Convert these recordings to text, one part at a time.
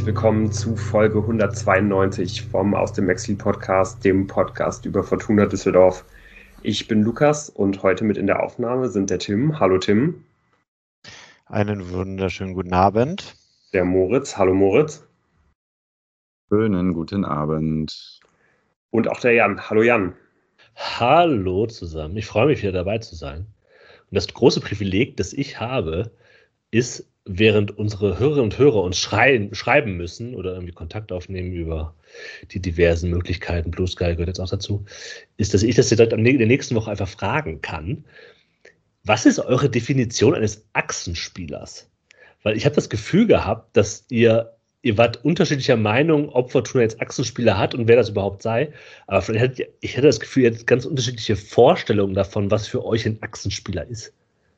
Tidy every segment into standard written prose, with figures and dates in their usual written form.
willkommen zu Folge 192 vom Aus dem Exil Podcast, dem Podcast über Fortuna Düsseldorf. Ich bin Lukas und heute mit in der Aufnahme sind der Tim. Hallo Tim. Einen wunderschönen guten Abend. Der Moritz. Hallo Moritz. Schönen guten Abend. Und auch der Jan. Hallo Jan. Hallo zusammen. Ich freue mich wieder dabei zu sein. Und das große Privileg, das ich habe, ist, während unsere Hörerinnen und Hörer uns schreiben müssen oder irgendwie Kontakt aufnehmen über die diversen Möglichkeiten, Blue Sky gehört jetzt auch dazu, ist, dass ich das direkt in der nächsten Woche einfach fragen kann. Was ist eure Definition eines Achsenspielers? Weil ich habe das Gefühl gehabt, dass ihr wart unterschiedlicher Meinung, ob Fortuna jetzt Achsenspieler hat und wer das überhaupt sei. Aber ich hatte das Gefühl, ihr hattet ganz unterschiedliche Vorstellungen davon, was für euch ein Achsenspieler ist.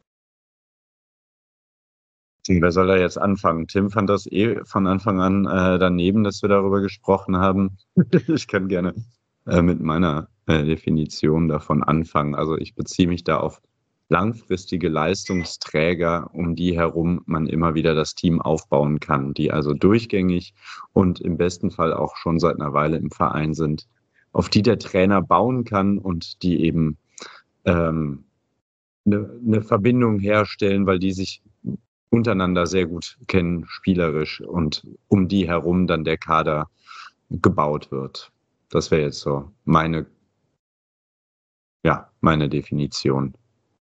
Wer soll da jetzt anfangen? Tim fand das von Anfang an daneben, dass wir darüber gesprochen haben. Ich kann gerne mit meiner Definition davon anfangen. Also ich beziehe mich da auf langfristige Leistungsträger, um die herum man immer wieder das Team aufbauen kann, die also durchgängig und im besten Fall auch schon seit einer Weile im Verein sind, auf die der Trainer bauen kann und die eben eine Verbindung herstellen, weil die sich untereinander sehr gut kennen, spielerisch, und um die herum dann der Kader gebaut wird. Das wäre jetzt so meine Definition.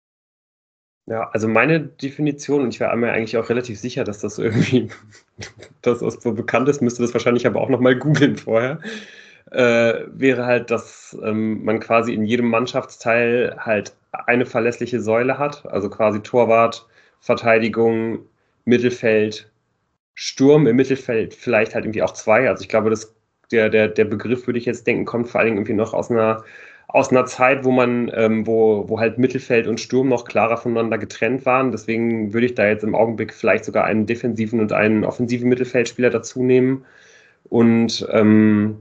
Ja, also meine Definition, und ich war mir eigentlich auch relativ sicher, dass das irgendwie, dass das so bekannt ist, müsste das wahrscheinlich aber auch nochmal googeln vorher, wäre halt, dass man quasi in jedem Mannschaftsteil halt eine verlässliche Säule hat, also quasi Torwart, Verteidigung, Mittelfeld, Sturm, im Mittelfeld vielleicht halt irgendwie auch zwei. Also ich glaube, der Begriff, würde ich jetzt denken, kommt vor allen Dingen irgendwie noch aus einer Zeit, wo man, wo halt Mittelfeld und Sturm noch klarer voneinander getrennt waren. Deswegen würde ich da jetzt im Augenblick vielleicht sogar einen defensiven und einen offensiven Mittelfeldspieler dazu nehmen. Und im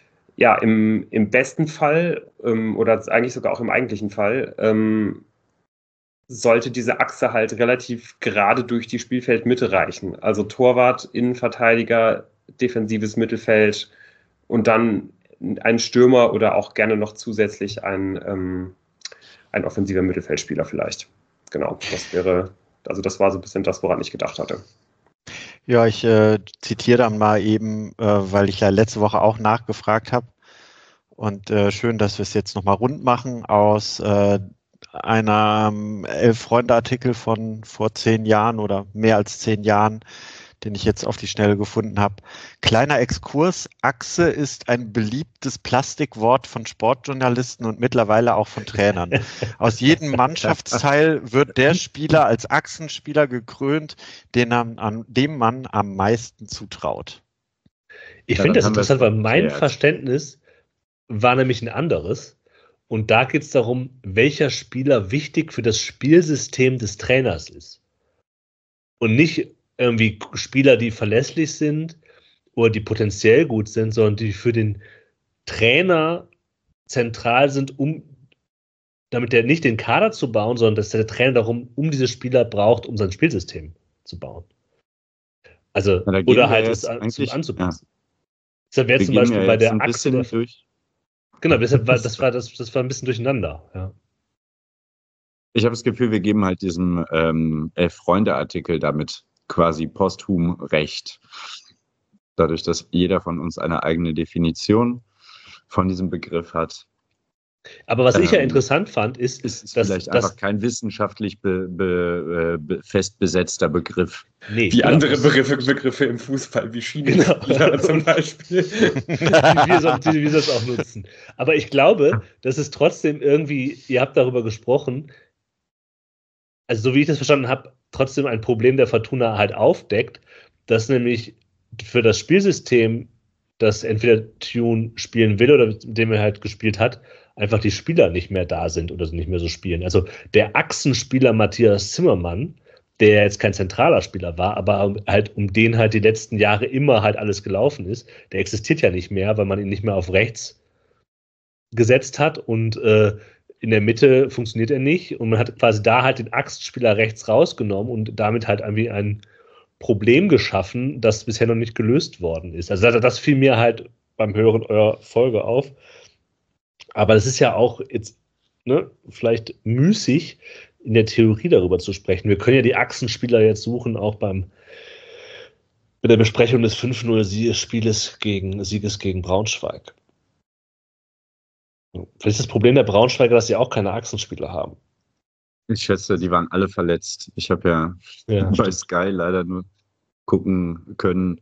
besten Fall oder eigentlich sogar auch im eigentlichen Fall sollte diese Achse halt relativ gerade durch die Spielfeldmitte reichen. Also Torwart, Innenverteidiger, defensives Mittelfeld und dann ein Stürmer oder auch gerne noch zusätzlich ein offensiver Mittelfeldspieler vielleicht. Genau, das war so ein bisschen das, woran ich gedacht hatte. Ja, ich zitiere dann mal eben, weil ich ja letzte Woche auch nachgefragt habe. Und schön, dass wir es jetzt nochmal rund machen aus einem Elf-Freunde-Artikel von vor 10 Jahren oder mehr als 10 Jahren, den ich jetzt auf die Schnelle gefunden habe. Kleiner Exkurs: Achse ist ein beliebtes Plastikwort von Sportjournalisten und mittlerweile auch von Trainern. Aus jedem Mannschaftsteil wird der Spieler als Achsenspieler gekrönt, dem man am meisten zutraut. Ich finde das interessant, weil mein Verständnis war nämlich ein anderes. Und da geht es darum, welcher Spieler wichtig für das Spielsystem des Trainers ist. Und nicht irgendwie Spieler, die verlässlich sind oder die potenziell gut sind, sondern die für den Trainer zentral sind, damit er nicht den Kader zu bauen, sondern dass der Trainer darum diese Spieler braucht, um sein Spielsystem zu bauen. Also, oder halt es anzupassen. Ja. Das wäre zum Beispiel bei der Achse. Genau, das war ein bisschen durcheinander. Ja. Ich habe das Gefühl, wir geben halt diesem Elf-Freunde-Artikel damit quasi posthum recht. Dadurch, dass jeder von uns eine eigene Definition von diesem Begriff hat. Aber was ich ja interessant fand, ist dass vielleicht einfach kein wissenschaftlich fest besetzter Begriff. Nee, wie andere Begriffe im Fußball, wie Schienenspieler zum Beispiel. wie wir das auch nutzen. Aber ich glaube, dass es trotzdem irgendwie, ihr habt darüber gesprochen, also so wie ich das verstanden habe, trotzdem ein Problem der Fortuna halt aufdeckt, dass nämlich für das Spielsystem, das entweder Tune spielen will oder mit dem er halt gespielt hat, einfach die Spieler nicht mehr da sind oder nicht mehr so spielen. Also der Achsenspieler Matthias Zimmermann, der jetzt kein zentraler Spieler war, aber halt um den halt die letzten Jahre immer halt alles gelaufen ist, der existiert ja nicht mehr, weil man ihn nicht mehr auf rechts gesetzt hat und in der Mitte funktioniert er nicht und man hat quasi da halt den Achsenspieler rechts rausgenommen und damit halt irgendwie einen Problem geschaffen, das bisher noch nicht gelöst worden ist. Also das fiel mir halt beim Hören eurer Folge auf. Aber das ist ja auch jetzt vielleicht müßig, in der Theorie darüber zu sprechen. Wir können ja die Achsenspieler jetzt suchen, auch bei der Besprechung des 5-0-Sieges gegen Braunschweig. Vielleicht ist das Problem der Braunschweiger, dass sie auch keine Achsenspieler haben. Ich schätze, die waren alle verletzt. Ich habe ja bei Sky leider nur gucken können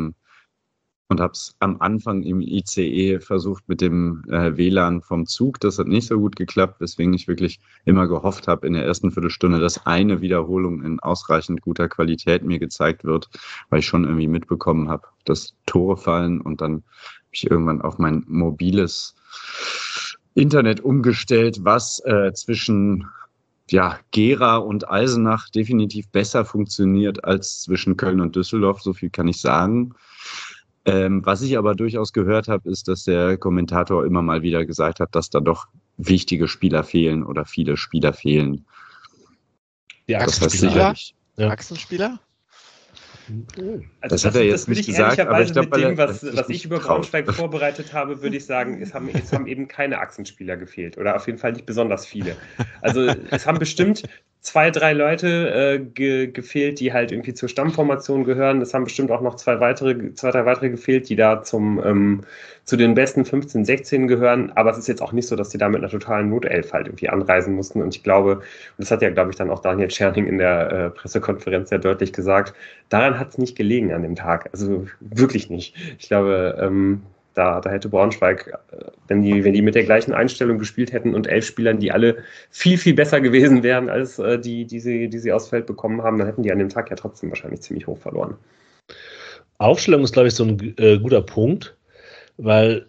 und habe es am Anfang im ICE versucht mit dem WLAN vom Zug. Das hat nicht so gut geklappt, weswegen ich wirklich immer gehofft habe in der ersten Viertelstunde, dass eine Wiederholung in ausreichend guter Qualität mir gezeigt wird, weil ich schon irgendwie mitbekommen habe, dass Tore fallen, und dann habe ich irgendwann auf mein mobiles Internet umgestellt, was zwischen Gera und Eisenach definitiv besser funktioniert als zwischen Köln und Düsseldorf, so viel kann ich sagen. Was ich aber durchaus gehört habe, ist, dass der Kommentator immer mal wieder gesagt hat, dass da doch wichtige Spieler fehlen oder viele Spieler fehlen. Die Achsenspieler? Achsenspieler? Also das hat er jetzt nicht gesagt, aber ich glaube, mit dem, was ich über Braunschweig vorbereitet habe, würde ich sagen, es haben eben keine Achsenspieler gefehlt oder auf jeden Fall nicht besonders viele. Also es haben bestimmt 2, 3 Leute gefehlt, die halt irgendwie zur Stammformation gehören. Es haben bestimmt auch noch 2, 3 weitere gefehlt, die da zu den besten 15, 16 gehören. Aber es ist jetzt auch nicht so, dass die da mit einer totalen Notelf halt irgendwie anreisen mussten. Und ich glaube, und das hat ja, glaube ich, dann auch Daniel Tscherning in der Pressekonferenz sehr deutlich gesagt, daran hat es nicht gelegen an dem Tag. Also wirklich nicht. Ich glaube, da hätte Braunschweig, wenn die mit der gleichen Einstellung gespielt hätten und 11 Spielern, die alle viel, viel besser gewesen wären als die sie aufs Feld bekommen haben, dann hätten die an dem Tag ja trotzdem wahrscheinlich ziemlich hoch verloren. Aufstellung ist, glaube ich, so ein guter Punkt, weil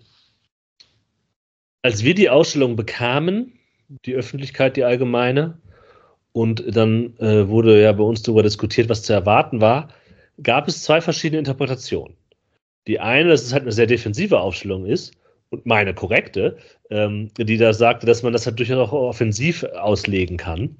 als wir die Ausstellung bekamen, die Öffentlichkeit, die allgemeine, und dann wurde ja bei uns darüber diskutiert, was zu erwarten war, gab es 2 verschiedene Interpretationen. Die eine, dass es halt eine sehr defensive Aufstellung ist, und meine korrekte, die da sagte, dass man das halt durchaus auch offensiv auslegen kann.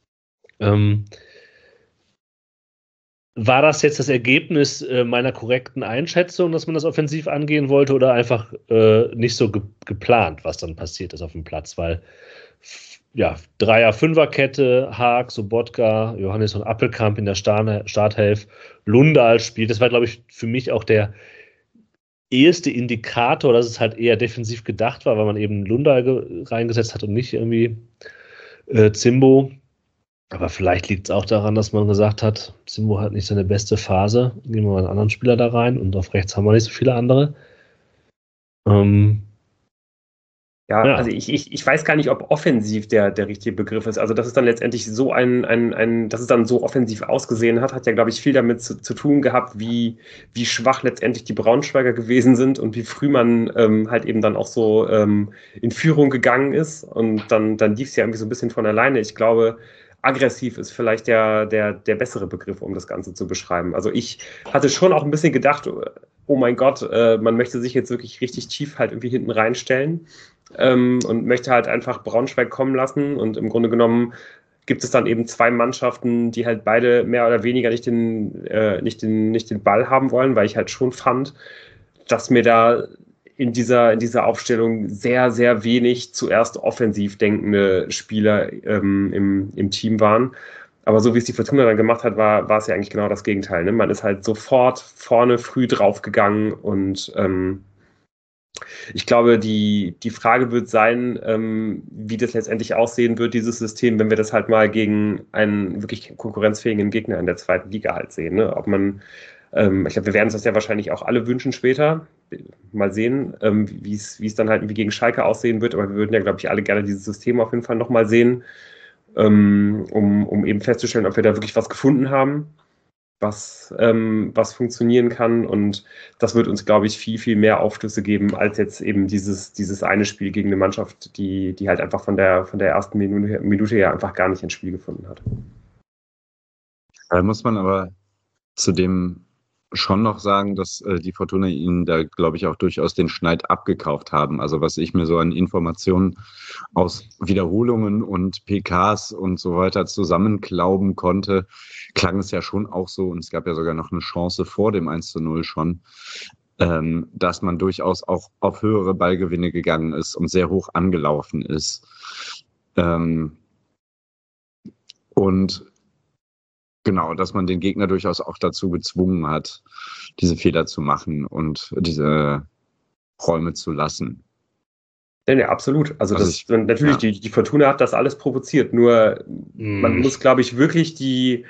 War das jetzt das Ergebnis meiner korrekten Einschätzung, dass man das offensiv angehen wollte, oder einfach nicht so geplant, was dann passiert ist auf dem Platz? Weil 3er-5er-Kette, Haag, Sobotka, Johannes und Appelkamp in der Starthelf, Lundahl spielt. Das war, glaube ich, für mich auch der eheste Indikator, dass es halt eher defensiv gedacht war, weil man eben Lundahl reingesetzt hat und nicht irgendwie Zimbo. Aber vielleicht liegt es auch daran, dass man gesagt hat, Zimbo hat nicht seine beste Phase, nehmen wir mal einen anderen Spieler da rein, und auf rechts haben wir nicht so viele andere. Also ich weiß gar nicht, ob offensiv der richtige Begriff ist. Also dass es dann letztendlich so dass es dann so offensiv ausgesehen hat ja, glaube ich, viel damit zu tun gehabt, wie schwach letztendlich die Braunschweiger gewesen sind und wie früh man halt eben dann auch so in Führung gegangen ist. Und dann lief es ja irgendwie so ein bisschen von alleine. Ich glaube, aggressiv ist vielleicht der bessere Begriff, um das Ganze zu beschreiben. Also ich hatte schon auch ein bisschen gedacht, oh mein Gott, man möchte sich jetzt wirklich richtig tief halt irgendwie hinten reinstellen. Und möchte halt einfach Braunschweig kommen lassen, und im Grunde genommen gibt es dann eben 2 Mannschaften, die halt beide mehr oder weniger nicht den Ball haben wollen, weil ich halt schon fand, dass mir da in dieser Aufstellung sehr, sehr wenig zuerst offensiv denkende Spieler im Team waren. Aber so wie es die Fortuna dann gemacht hat, war es ja eigentlich genau das Gegenteil. Ne? Man ist halt sofort vorne früh draufgegangen, und ich glaube, die Frage wird sein, wie das letztendlich aussehen wird, dieses System, wenn wir das halt mal gegen einen wirklich konkurrenzfähigen Gegner in der 2. Liga halt sehen. Ne? Ob man, ich glaube, wir werden uns das ja wahrscheinlich auch alle wünschen später. Mal sehen, wie es dann halt irgendwie gegen Schalke aussehen wird. Aber wir würden ja, glaube ich, alle gerne dieses System auf jeden Fall nochmal sehen, um eben festzustellen, ob wir da wirklich was gefunden haben, was funktionieren kann, und das wird uns, glaube ich, viel, viel mehr Aufschlüsse geben, als jetzt eben dieses eine Spiel gegen eine Mannschaft, die halt einfach von der ersten Minute her einfach gar nicht ins Spiel gefunden hat. Da muss man aber zu dem schon noch sagen, dass die Fortuna ihnen da, glaube ich, auch durchaus den Schneid abgekauft haben. Also was ich mir so an Informationen aus Wiederholungen und PKs und so weiter zusammenklauben konnte, klang es ja schon auch so, und es gab ja sogar noch eine Chance vor dem 1:0 schon, dass man durchaus auch auf höhere Ballgewinne gegangen ist und sehr hoch angelaufen ist. Und genau, dass man den Gegner durchaus auch dazu gezwungen hat, diese Fehler zu machen und diese Räume zu lassen. Ja, absolut. Also natürlich, die Fortuna hat das alles provoziert, nur man muss, glaube ich, wirklich die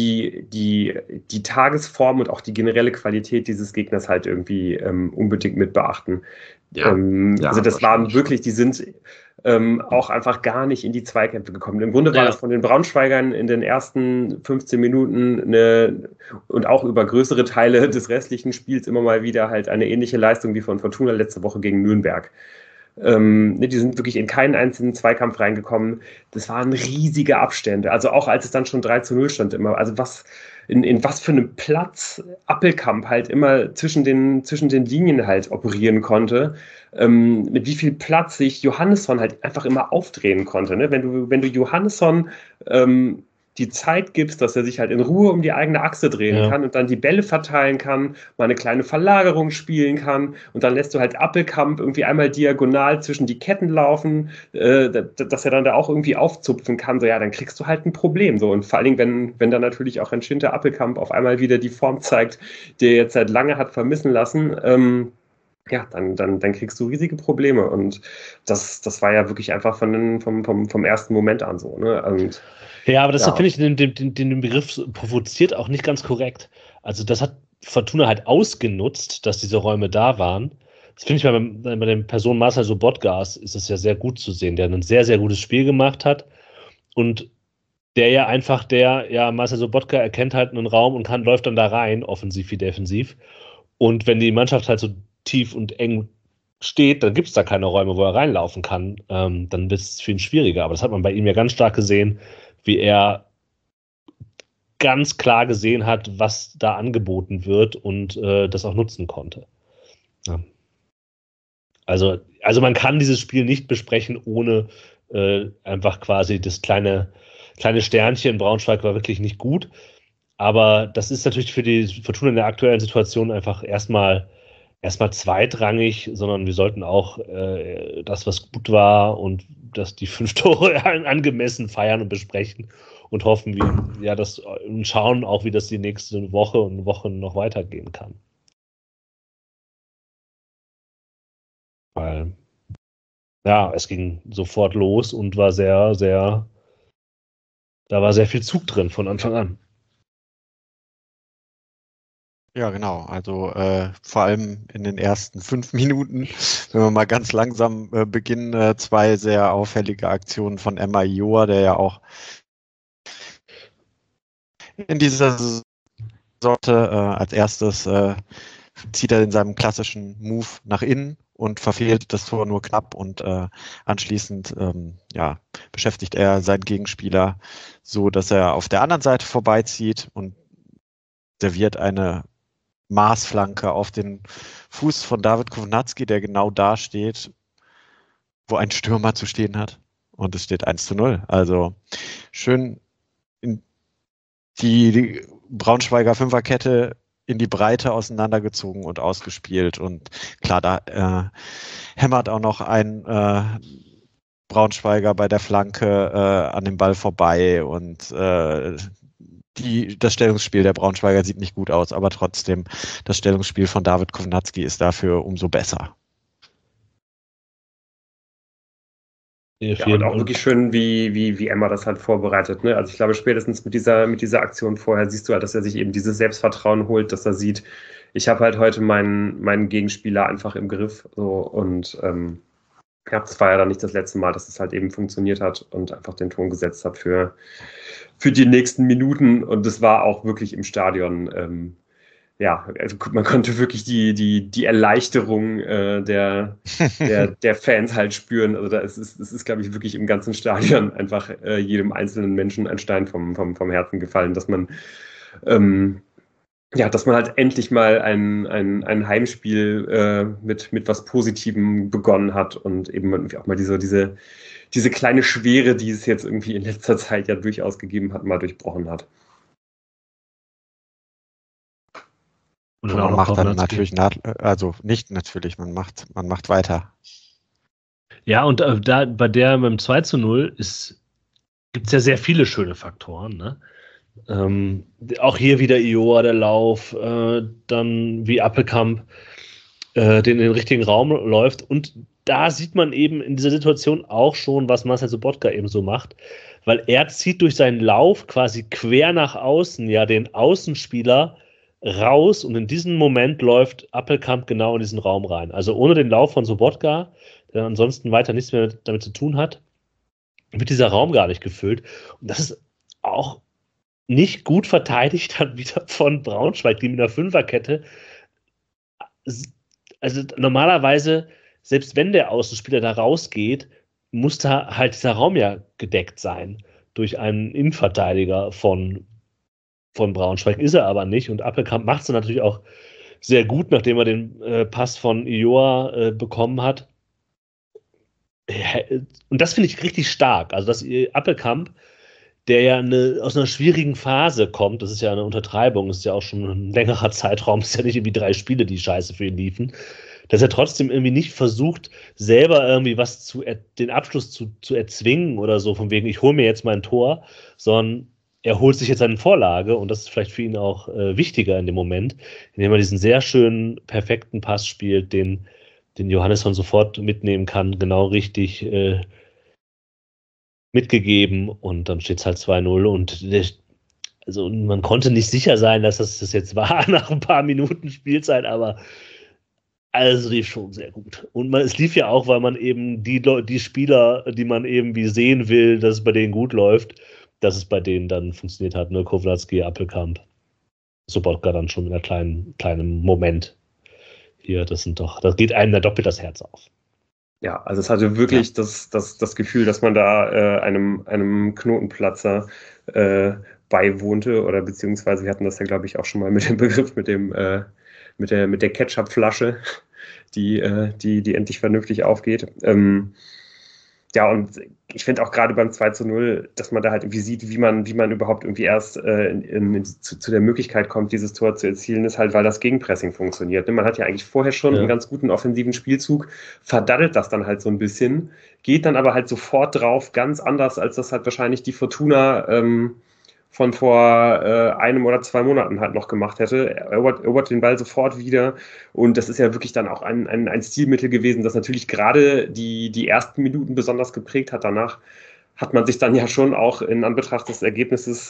Tagesform und auch die generelle Qualität dieses Gegners halt irgendwie unbedingt mit beachten. Also das waren wirklich, die sind auch einfach gar nicht in die Zweikämpfe gekommen. Im Grunde war das von den Braunschweigern in den ersten 15 Minuten und auch über größere Teile des restlichen Spiels immer mal wieder halt eine ähnliche Leistung wie von Fortuna letzte Woche gegen Nürnberg. Die sind wirklich in keinen einzelnen Zweikampf reingekommen. Das waren riesige Abstände. Also auch als es dann schon 3:0 stand immer. Also in was für einem Platz Appelkamp halt immer zwischen den Linien halt operieren konnte. Mit wie viel Platz sich Johannesson halt einfach immer aufdrehen konnte. Ne? Wenn du Johannesson die Zeit gibst, dass er sich halt in Ruhe um die eigene Achse drehen kann und dann die Bälle verteilen kann, mal eine kleine Verlagerung spielen kann und dann lässt du halt Appelkamp irgendwie einmal diagonal zwischen die Ketten laufen, dass er dann da auch irgendwie aufzupfen kann, so dann kriegst du halt ein Problem. So. Und vor allen Dingen, wenn dann natürlich auch ein Schinter Appelkamp auf einmal wieder die Form zeigt, die er jetzt seit lange hat vermissen lassen, dann kriegst du riesige Probleme. Und das war ja wirklich einfach vom ersten Moment an so. Ne? Und ja, aber das finde ich den Begriff provoziert auch nicht ganz korrekt. Also das hat Fortuna halt ausgenutzt, dass diese Räume da waren. Das finde ich bei der Person Marcel Sobotkas ist es ja sehr gut zu sehen, der ein sehr, sehr gutes Spiel gemacht hat und Marcel Sobotka erkennt halt einen Raum und läuft dann da rein, offensiv wie defensiv. Und wenn die Mannschaft halt so tief und eng steht, dann gibt es da keine Räume, wo er reinlaufen kann. Dann wird es für ihn schwieriger. Aber das hat man bei ihm ja ganz stark gesehen, wie er ganz klar gesehen hat, was da angeboten wird und das auch nutzen konnte. Ja. Also man kann dieses Spiel nicht besprechen, ohne einfach quasi das kleine Sternchen. Braunschweig war wirklich nicht gut. Aber das ist natürlich für die Fortuna in der aktuellen Situation einfach erstmal zweitrangig, sondern wir sollten auch das, was gut war und dass die 5 Tore angemessen feiern und besprechen und hoffen, und schauen auch, wie das die nächste Woche und Wochen noch weitergehen kann. Weil, es ging sofort los und war da war sehr viel Zug drin von Anfang an. Ja, genau. Also vor allem in den ersten 5 Minuten, wenn wir mal ganz langsam beginnen, 2 sehr auffällige Aktionen von Emma Ioa, der ja auch in dieser Sorte als erstes zieht er in seinem klassischen Move nach innen und verfehlt das Tor nur knapp und anschließend beschäftigt er seinen Gegenspieler so, dass er auf der anderen Seite vorbeizieht und serviert eine Maßflanke auf den Fuß von David Kownacki, der genau da steht, wo ein Stürmer zu stehen hat. Und es steht 1:0. Also schön in die Braunschweiger Fünferkette in die Breite auseinandergezogen und ausgespielt. Und klar, da hämmert auch noch ein Braunschweiger bei der Flanke an dem Ball vorbei und das Stellungsspiel der Braunschweiger sieht nicht gut aus, aber trotzdem, das Stellungsspiel von David Kownacki ist dafür umso besser. Ja, und auch wirklich schön, wie Emma das halt vorbereitet. Ne? Also ich glaube, spätestens mit dieser Aktion vorher siehst du halt, dass er sich eben dieses Selbstvertrauen holt, dass er sieht, ich habe halt heute meinen Gegenspieler einfach im Griff. So, und das war ja dann nicht das letzte Mal, dass es halt eben funktioniert hat und einfach den Ton gesetzt hat für die nächsten Minuten. Und es war auch wirklich im Stadion, also man konnte wirklich die Erleichterung der Fans halt spüren. Also es ist, glaube ich, wirklich im ganzen Stadion einfach jedem einzelnen Menschen ein Stein vom Herzen gefallen, dass man ja, dass man halt endlich mal ein Heimspiel mit was Positivem begonnen hat und eben irgendwie auch mal diese kleine Schwere, die es jetzt irgendwie in letzter Zeit ja durchaus gegeben hat, mal durchbrochen hat. Und man macht dann natürlich, man macht weiter. Ja, und da bei der beim 2:0 gibt es ja sehr viele schöne Faktoren, ne? Auch hier wieder Ioa, der Lauf, dann wie Appelkamp den in den richtigen Raum läuft. Und da sieht man eben in dieser Situation auch schon, was Marcel Sobotka eben so macht, weil er zieht durch seinen Lauf quasi quer nach außen ja den Außenspieler raus und in diesem Moment läuft Appelkamp genau in diesen Raum rein. Also ohne den Lauf von Sobotka, der ansonsten weiter nichts mehr damit zu tun hat, wird dieser Raum gar nicht gefüllt. Und das ist auch nicht gut verteidigt dann wieder von Braunschweig, die mit einer Fünferkette, also normalerweise, selbst wenn der Außenspieler da rausgeht, muss da halt dieser Raum ja gedeckt sein durch einen Innenverteidiger von Braunschweig, ist er aber nicht und Appelkamp macht es natürlich auch sehr gut, nachdem er den Pass von Ioa bekommen hat. Und das finde ich richtig stark, also dass Appelkamp, der ja aus einer schwierigen Phase kommt, das ist ja eine Untertreibung, das ist ja auch schon ein längerer Zeitraum, das ist ja nicht irgendwie 3 Spiele, die scheiße für ihn liefen, dass er trotzdem irgendwie nicht versucht, selber irgendwie den Abschluss zu erzwingen oder so, von wegen, ich hole mir jetzt mein Tor, sondern er holt sich jetzt eine Vorlage und das ist vielleicht für ihn auch wichtiger in dem Moment, indem er diesen sehr schönen, perfekten Pass spielt, den Johannesson sofort mitnehmen kann, genau richtig mitgegeben und dann steht es halt 2:0 und also man konnte nicht sicher sein, dass das jetzt war nach ein paar Minuten Spielzeit, aber also lief schon sehr gut. Und es lief ja auch, weil man eben die Spieler, die man eben wie sehen will, dass es bei denen gut läuft, dass es bei denen dann funktioniert hat. Ne? Kowalski, Appelkamp, Sobotka dann schon in einem kleinen Moment. Hier, das geht einem da doppelt das Herz auf. Ja, also es hatte wirklich das Gefühl, dass man da einem Knotenplatzer beiwohnte oder beziehungsweise wir hatten das ja, glaube ich, auch schon mal mit dem Begriff mit der Ketchup-Flasche, die endlich vernünftig aufgeht. Ja, und ich finde auch gerade beim 2:0, dass man da halt irgendwie sieht, wie man überhaupt irgendwie erst zu der Möglichkeit kommt, dieses Tor zu erzielen, ist halt, weil das Gegenpressing funktioniert. Man hat ja eigentlich vorher schon einen ganz guten offensiven Spielzug, verdaddelt das dann halt so ein bisschen, geht dann aber halt sofort drauf, ganz anders, als das halt wahrscheinlich die Fortuna von vor 1 oder 2 Monaten halt noch gemacht hätte. Er erobert den Ball sofort wieder und das ist ja wirklich dann auch ein Stilmittel gewesen, das natürlich gerade die ersten Minuten besonders geprägt hat. Danach hat man sich dann ja schon auch in Anbetracht des Ergebnisses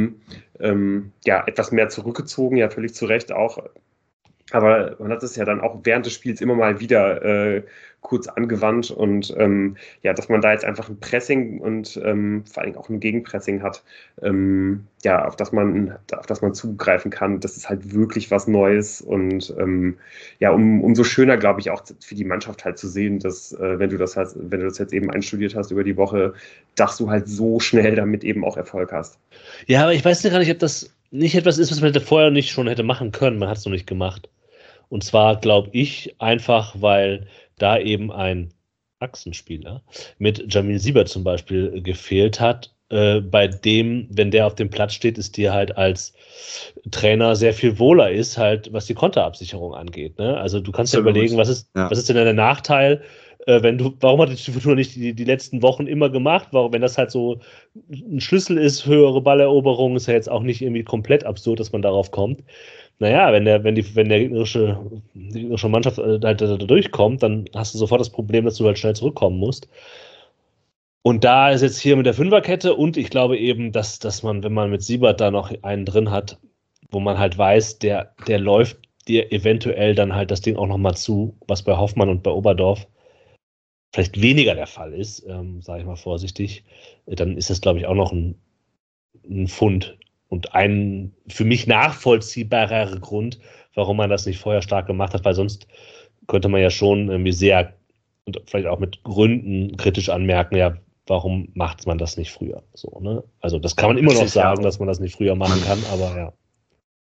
etwas mehr zurückgezogen, ja völlig zu Recht auch. Aber man hat es ja dann auch während des Spiels immer mal wieder kurz angewandt und dass man da jetzt einfach ein Pressing und vor allem auch ein Gegenpressing hat, auf das man zugreifen kann. Das ist halt wirklich was Neues und umso schöner, glaube ich, auch für die Mannschaft halt zu sehen, dass wenn du das jetzt eben einstudiert hast über die Woche, dass du halt so schnell damit eben auch Erfolg hast. Ja, aber ich weiß gar nicht, ob das nicht etwas ist, was man vorher nicht schon hätte machen können. Man hat es noch nicht gemacht. Und zwar glaube ich einfach, weil da eben ein Achsenspieler mit Jamil Siebert zum Beispiel gefehlt hat, bei dem, wenn der auf dem Platz steht, es dir halt als Trainer sehr viel wohler ist, halt was die Konterabsicherung angeht. Ne? Also du kannst ja überlegen, was ist denn der Nachteil, warum hat die Fortuna nicht die letzten Wochen immer gemacht? Wenn das halt so ein Schlüssel ist, höhere Balleroberung, ist ja jetzt auch nicht irgendwie komplett absurd, dass man darauf kommt. Naja, wenn die gegnerische Mannschaft halt da durchkommt, dann hast du sofort das Problem, dass du halt schnell zurückkommen musst. Und da ist jetzt hier mit der Fünferkette und ich glaube eben, dass man, wenn man mit Siebert da noch einen drin hat, wo man halt weiß, der läuft dir eventuell dann halt das Ding auch nochmal zu, was bei Hoffmann und bei Oberdorf vielleicht weniger der Fall ist, sage ich mal vorsichtig, dann ist das, glaube ich, auch noch ein Fund und ein für mich nachvollziehbarer Grund, warum man das nicht vorher stark gemacht hat, weil sonst könnte man ja schon irgendwie sehr und vielleicht auch mit Gründen kritisch anmerken, ja, warum macht man das nicht früher? So, ne? Also das kann man immer noch sagen, dass man das nicht früher machen kann, aber ja.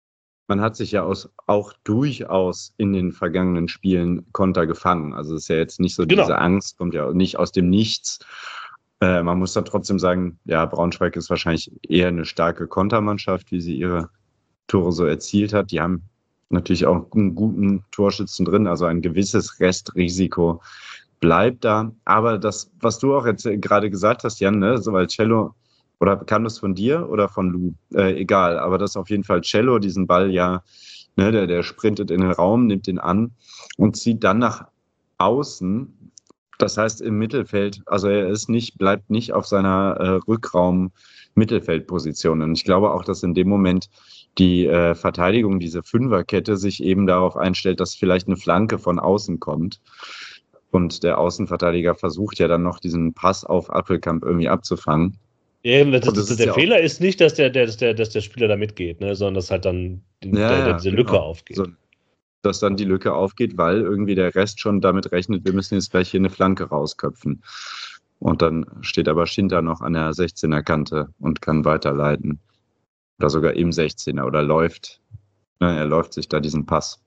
man hat sich ja auch durchaus in den vergangenen Spielen Konter gefangen. Also es ist ja jetzt nicht so, diese Angst kommt ja nicht aus dem Nichts. Man muss dann trotzdem sagen, ja, Braunschweig ist wahrscheinlich eher eine starke Kontermannschaft, wie sie ihre Tore so erzielt hat. Die haben natürlich auch einen guten Torschützen drin, also ein gewisses Restrisiko bleibt da. Aber das, was du auch jetzt gerade gesagt hast, Jan, ne, so weil Cello, oder kam das von dir oder von Lou? Egal, aber dass auf jeden Fall Cello diesen Ball ja, ne, der sprintet in den Raum, nimmt ihn an und zieht dann nach außen. Das heißt im Mittelfeld, also bleibt nicht auf seiner Rückraum-Mittelfeldposition. Und ich glaube auch, dass in dem Moment die Verteidigung, diese Fünferkette, sich eben darauf einstellt, dass vielleicht eine Flanke von außen kommt. Und der Außenverteidiger versucht ja dann noch diesen Pass auf Appelkamp irgendwie abzufangen. Ja, der Fehler ist nicht, dass der Spieler da mitgeht, ne, sondern dass halt dann diese Lücke aufgeht. So, dass dann die Lücke aufgeht, weil irgendwie der Rest schon damit rechnet, wir müssen jetzt gleich hier eine Flanke rausköpfen. Und dann steht aber Schinter noch an der 16er Kante und kann weiterleiten. Oder sogar im 16er oder läuft. Ne, er läuft sich da diesen Pass.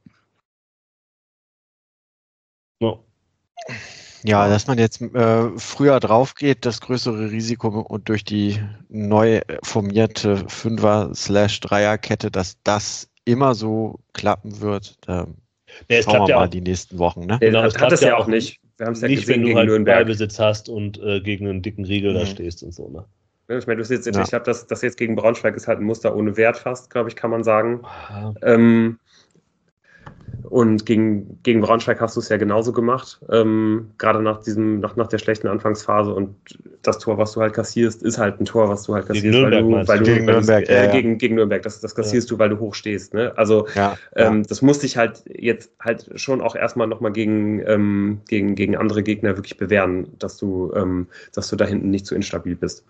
No. Ja, dass man jetzt früher drauf geht, das größere Risiko und durch die neu formierte 5er/3er-Kette, dass das immer so klappen wird. Schauen wir mal die nächsten Wochen. Ne? Genau, es hat es ja auch nicht. Wir haben es ja nicht, gesehen, wenn du gegen halt Nürnberg. Ballbesitz hast und gegen einen dicken Riegel da stehst und so. Ne? Ich meine, ich glaube, das jetzt gegen Braunschweig ist halt ein Muster ohne Wert fast, glaube ich, kann man sagen. Und gegen Braunschweig hast du es ja genauso gemacht, gerade nach der schlechten Anfangsphase, und das Tor, was du halt kassierst, ist halt ein Tor, was du halt kassierst, gegen Nürnberg, gegen Nürnberg, das kassierst du, weil du hoch stehst, ne? Also das musste ich halt jetzt halt schon auch erstmal nochmal gegen andere Gegner wirklich bewähren, dass du da hinten nicht so instabil bist.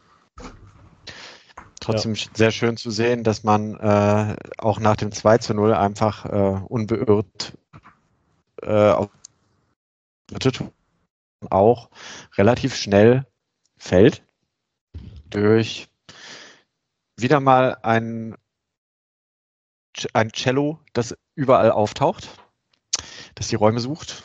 Trotzdem sehr schön zu sehen, dass man auch nach dem 2:0 einfach unbeirrt auf auch relativ schnell fällt durch wieder mal ein Cello, das überall auftaucht, das die Räume sucht.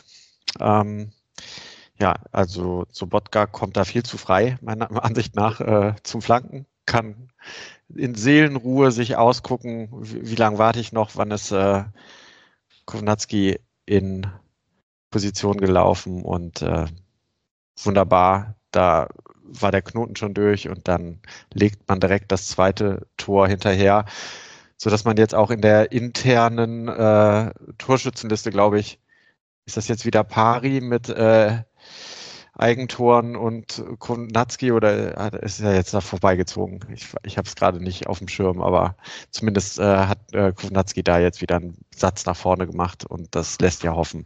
Also Sobotka kommt da viel zu frei, meiner Ansicht nach, zum Flanken. Kann in Seelenruhe sich ausgucken, wie lange warte ich noch, wann ist Kownacki in Position gelaufen, und wunderbar, da war der Knoten schon durch und dann legt man direkt das zweite Tor hinterher, sodass man jetzt auch in der internen Torschützenliste, glaube ich, ist das jetzt wieder pari mit Eigentoren und Kownacki, oder ist er jetzt da vorbeigezogen? Ich habe es gerade nicht auf dem Schirm, aber zumindest hat Kownacki da jetzt wieder einen Satz nach vorne gemacht und das lässt ja hoffen.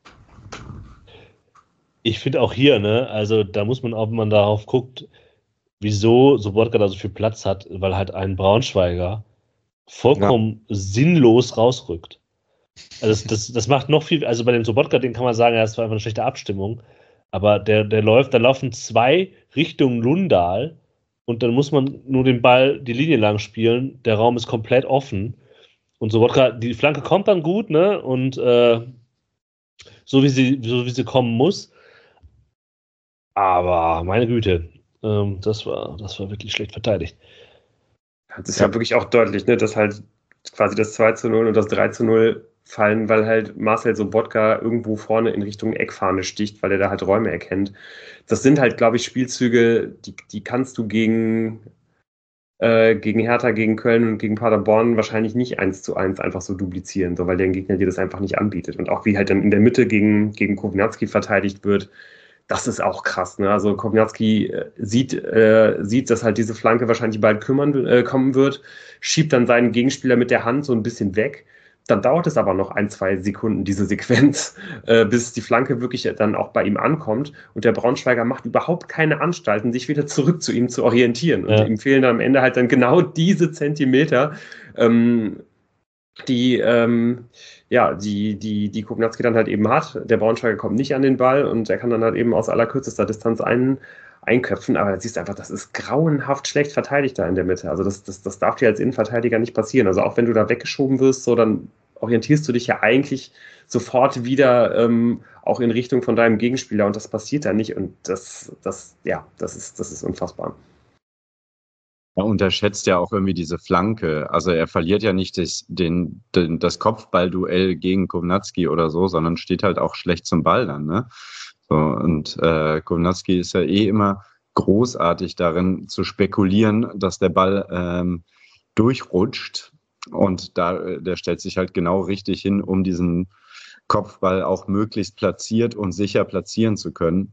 Ich finde auch hier, ne, also da muss man, ob man darauf guckt, wieso Sobotka da so viel Platz hat, weil halt ein Braunschweiger vollkommen sinnlos rausrückt. Also das macht noch viel, also bei dem Sobotka, den kann man sagen, das war einfach eine schlechte Abstimmung. Aber da laufen zwei Richtung Lundahl und dann muss man nur den Ball die Linie lang spielen. Der Raum ist komplett offen. Und Sobotka, die Flanke kommt dann gut, ne? Und so wie sie kommen muss. Aber meine Güte, das war wirklich schlecht verteidigt. Das ist ja wirklich auch deutlich, ne, dass halt quasi das 2:0 und das 3:0 fallen, weil halt Marcel Sobotka irgendwo vorne in Richtung Eckfahne sticht, weil er da halt Räume erkennt. Das sind halt, glaube ich, Spielzüge, die kannst du gegen Hertha, gegen Köln und gegen Paderborn wahrscheinlich nicht 1:1 einfach so duplizieren, so, weil der Gegner dir das einfach nicht anbietet. Und auch wie halt dann in der Mitte gegen Kownacki verteidigt wird, das ist auch krass, ne? Also Kownacki sieht, dass halt diese Flanke wahrscheinlich bald kommen wird, schiebt dann seinen Gegenspieler mit der Hand so ein bisschen weg. Dann dauert es aber noch 1-2 Sekunden, diese Sequenz, bis die Flanke wirklich dann auch bei ihm ankommt. Und der Braunschweiger macht überhaupt keine Anstalten, sich wieder zurück zu ihm zu orientieren. Und ihm fehlen dann am Ende halt dann genau diese Zentimeter, die Kownacki dann halt eben hat. Der Braunschweiger kommt nicht an den Ball und er kann dann halt eben aus allerkürzester Distanz einen einköpfen, aber da siehst du einfach, das ist grauenhaft schlecht verteidigt da in der Mitte. Also das darf dir als Innenverteidiger nicht passieren. Also auch wenn du da weggeschoben wirst, so, dann orientierst du dich ja eigentlich sofort wieder auch in Richtung von deinem Gegenspieler und das passiert da nicht und das ist unfassbar. Er unterschätzt ja auch irgendwie diese Flanke. Also er verliert ja nicht das Kopfballduell gegen Kownacki oder so, sondern steht halt auch schlecht zum Ball dann, ne? So, und Kownacki ist ja immer großartig darin zu spekulieren, dass der Ball durchrutscht und der stellt sich halt genau richtig hin, um diesen Kopfball auch möglichst platziert und sicher platzieren zu können.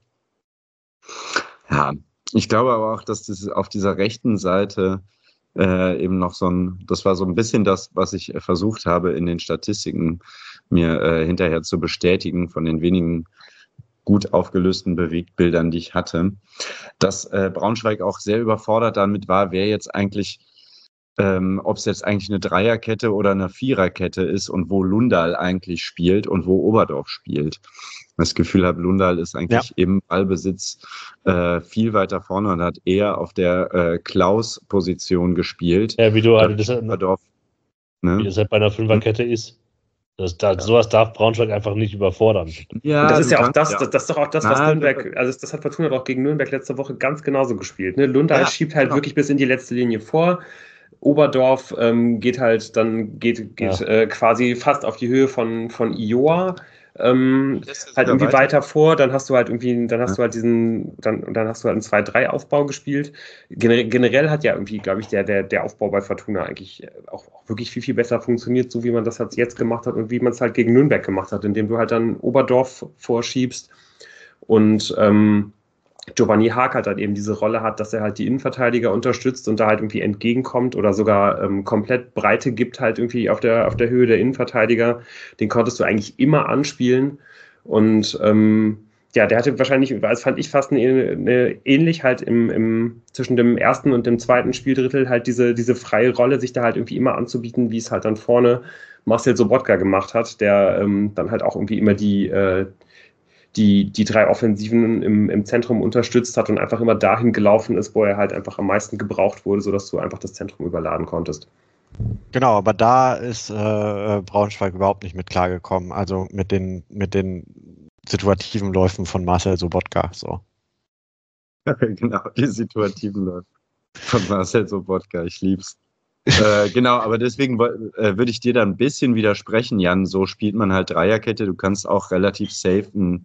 Ja, ich glaube aber auch, dass das auf dieser rechten Seite eben noch das war so ein bisschen das, was ich versucht habe in den Statistiken mir hinterher zu bestätigen von den wenigen gut aufgelösten Bewegtbildern, die ich hatte, dass Braunschweig auch sehr überfordert damit war, wer jetzt eigentlich, ob es jetzt eigentlich eine Dreierkette oder eine Viererkette ist und wo Lundahl eigentlich spielt und wo Oberdorf spielt. Das Gefühl habe, Lundahl ist eigentlich im Ballbesitz viel weiter vorne und hat eher auf der Klaus-Position gespielt. Ja, wie du halt wie das halt bei einer Fünferkette ist. Sowas darf Braunschweig einfach nicht überfordern. Ja, das ist ja auch das ist doch auch das, was Nürnberg, also das hat Fortuna doch gegen Nürnberg letzte Woche ganz genauso gespielt. Ne? Lundahl schiebt halt wirklich bis in die letzte Linie vor. Oberdorf geht quasi fast auf die Höhe von Ioa. Halt irgendwie weiter vor, dann hast du halt irgendwie, dann hast du halt einen 2-3-Aufbau gespielt. Generell hat ja irgendwie, glaube ich, der Aufbau bei Fortuna eigentlich auch wirklich viel, viel besser funktioniert, so wie man das jetzt gemacht hat und wie man es halt gegen Nürnberg gemacht hat, indem du halt dann Oberdorf vorschiebst und Giovanni Haag halt eben diese Rolle hat, dass er halt die Innenverteidiger unterstützt und da halt irgendwie entgegenkommt oder sogar komplett Breite gibt halt irgendwie auf der Höhe der Innenverteidiger. Den konntest du eigentlich immer anspielen und der hatte wahrscheinlich, das fand ich fast eine ähnlich halt zwischen dem ersten und dem zweiten Spieldrittel halt diese freie Rolle, sich da halt irgendwie immer anzubieten, wie es halt dann vorne Marcel Sobotka gemacht hat, der dann halt auch irgendwie immer die drei Offensiven im Zentrum unterstützt hat und einfach immer dahin gelaufen ist, wo er halt einfach am meisten gebraucht wurde, sodass du einfach das Zentrum überladen konntest. Genau, aber da ist Braunschweig überhaupt nicht mit klargekommen, also mit den situativen Läufen von Marcel Sobotka. So. Genau, die situativen Läufe von Marcel Sobotka, ich lieb's. Genau, aber deswegen würde ich dir da ein bisschen widersprechen, Jan. So spielt man halt Dreierkette. Du kannst auch relativ safe ein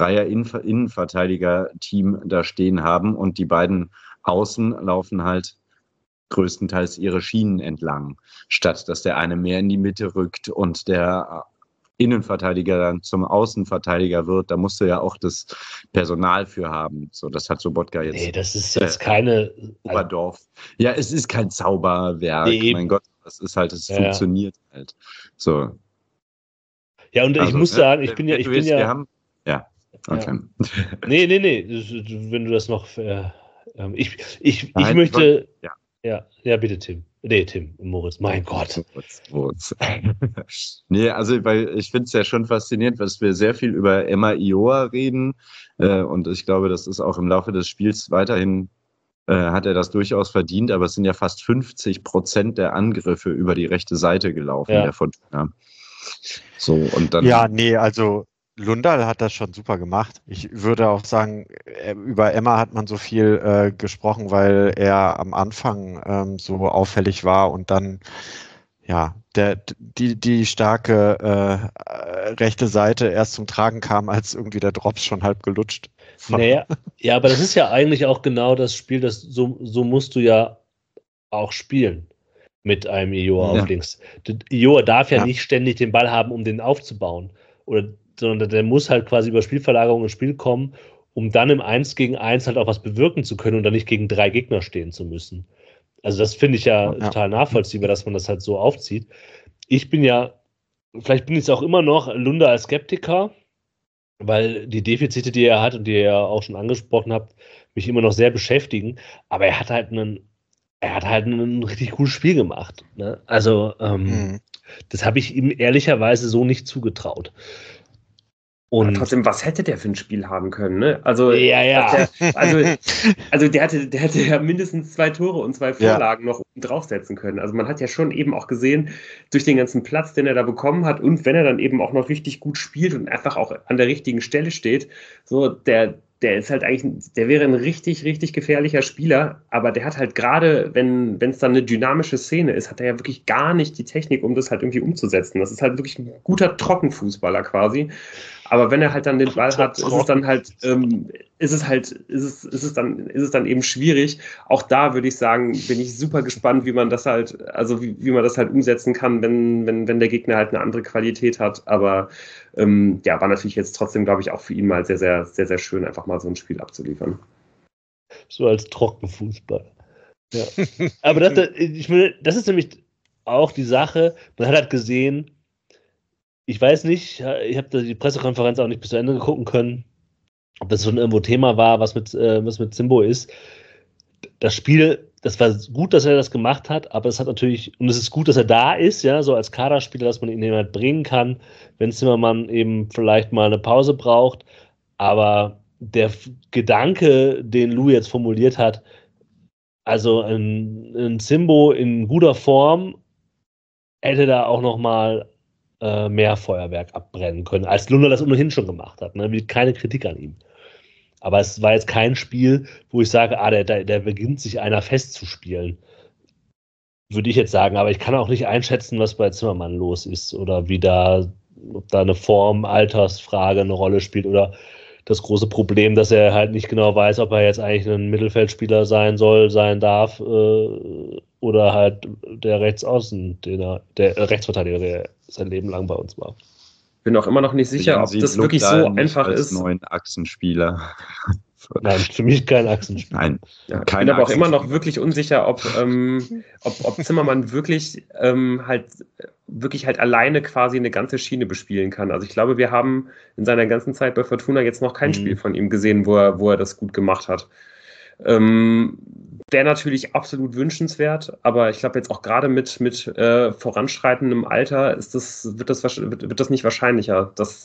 Dreier-Innenverteidiger-Team da stehen haben und die beiden Außen laufen halt größtenteils ihre Schienen entlang, statt dass der eine mehr in die Mitte rückt und der Innenverteidiger dann zum Außenverteidiger wird. Da musst du ja auch das Personal für haben. So, das hat Sobotka jetzt. Nee, das ist jetzt keine. Oberdorf. Ja, es ist kein Zauberwerk. Nee, mein Gott, das ist halt, es funktioniert halt. So. Ja, und ich muss sagen, ich bin ja. Ja, okay. Nee. Wenn du das noch. Ich möchte. Ja, bitte, Tim. Nee, Tim, Moritz, mein Gott. Moritz. Nee, also ich finde es ja schon faszinierend, dass wir sehr viel über Emma Ioa reden. Und ich glaube, das ist auch im Laufe des Spiels weiterhin, hat er das durchaus verdient, aber es sind ja fast 50% der Angriffe über die rechte Seite gelaufen, der Fortuna. So, und dann. Ja, nee, also Lundahl hat das schon super gemacht. Ich würde auch sagen, über Emma hat man so viel gesprochen, weil er am Anfang so auffällig war und dann die starke rechte Seite erst zum Tragen kam, als irgendwie der Drops schon halb gelutscht. Naja, ja, aber das ist ja eigentlich auch genau das Spiel, so musst du ja auch spielen mit einem Ioa auf links. Ioa darf ja nicht ständig den Ball haben, um den aufzubauen, sondern der muss halt quasi über Spielverlagerung ins Spiel kommen, um dann im 1-gegen-1 halt auch was bewirken zu können und dann nicht gegen 3 Gegner stehen zu müssen. Also das finde ich ja total nachvollziehbar, dass man das halt so aufzieht. Vielleicht bin ich es auch immer noch Lundahl als Skeptiker, weil die Defizite, die er hat und die ihr ja auch schon angesprochen habt, mich immer noch sehr beschäftigen. Aber er hat halt ein richtig gutes Spiel gemacht. Ne? Also das habe ich ihm ehrlicherweise so nicht zugetraut. Und trotzdem, was hätte der für ein Spiel haben können, ne? Also, ja. Der hätte ja mindestens 2 Tore und 2 Vorlagen noch draufsetzen können. Also man hat ja schon eben auch gesehen, durch den ganzen Platz, den er da bekommen hat und wenn er dann eben auch noch richtig gut spielt und einfach auch an der richtigen Stelle steht, so der ist halt eigentlich, der wäre ein richtig, richtig gefährlicher Spieler, aber der hat halt gerade, wenn es dann eine dynamische Szene ist, hat er ja wirklich gar nicht die Technik, um das halt irgendwie umzusetzen. Das ist halt wirklich ein guter Trockenfußballer quasi. Aber wenn er halt dann den Ball hat, ist es dann eben schwierig. Auch da würde ich sagen, bin ich super gespannt, wie man das halt, wie man das halt umsetzen kann, wenn der Gegner halt eine andere Qualität hat. Aber war natürlich jetzt trotzdem, glaube ich, auch für ihn mal sehr, sehr, sehr, sehr schön, einfach mal so ein Spiel abzuliefern. So als Trockenfußball. Ja. Aber das ist nämlich auch die Sache, man hat halt gesehen, ich weiß nicht, ich habe die Pressekonferenz auch nicht bis zu Ende gucken können, ob das schon irgendwo Thema war, was mit Zimbo ist. Das Spiel, das war gut, dass er das gemacht hat, aber es hat natürlich, und es ist gut, dass er da ist, ja, so als Kaderspieler, dass man ihn halt bringen kann, wenn Zimmermann eben vielleicht mal eine Pause braucht. Aber der Gedanke, den Lou jetzt formuliert hat, also ein Zimbo in guter Form hätte da auch noch mal mehr Feuerwerk abbrennen können, als Lunder das ohnehin schon gemacht hat. Ne? Keine Kritik an ihm. Aber es war jetzt kein Spiel, wo ich sage, der beginnt sich einer festzuspielen. Würde ich jetzt sagen. Aber ich kann auch nicht einschätzen, was bei Zimmermann los ist oder ob da eine Form-Altersfrage eine Rolle spielt oder das große Problem, dass er halt nicht genau weiß, ob er jetzt eigentlich ein Mittelfeldspieler sein darf, oder halt der Rechtsaußen, der Rechtsverteidiger, der sein Leben lang bei uns war. Bin auch immer noch nicht sicher, ob das wirklich so einfach ist. Neuen Achsenspieler. Nein, für mich kein Achsenspieler. Nein, ich bin aber auch immer noch wirklich unsicher, ob Zimmermann wirklich halt alleine quasi eine ganze Schiene bespielen kann. Also ich glaube, wir haben in seiner ganzen Zeit bei Fortuna jetzt noch kein Spiel von ihm gesehen, wo er das gut gemacht hat. Wäre natürlich absolut wünschenswert, aber ich glaube jetzt auch gerade mit voranschreitendem Alter wird das nicht wahrscheinlicher, dass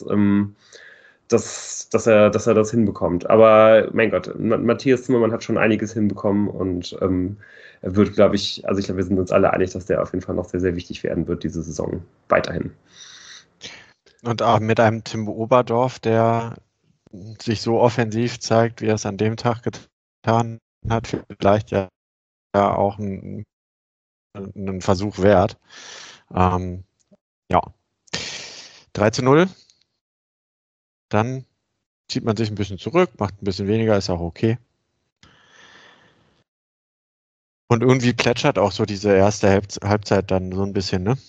er das hinbekommt. Aber mein Gott, Matthias Zimmermann hat schon einiges hinbekommen und er wird, glaube ich glaube, wir sind uns alle einig, dass der auf jeden Fall noch sehr, sehr wichtig werden wird, diese Saison weiterhin. Und auch mit einem Tim Oberdorf, der sich so offensiv zeigt, wie er es an dem Tag getan hat, vielleicht ja auch einen Versuch wert. 3-0. Dann zieht man sich ein bisschen zurück, macht ein bisschen weniger, ist auch okay. Und irgendwie plätschert auch so diese erste Halbzeit dann so ein bisschen, ne?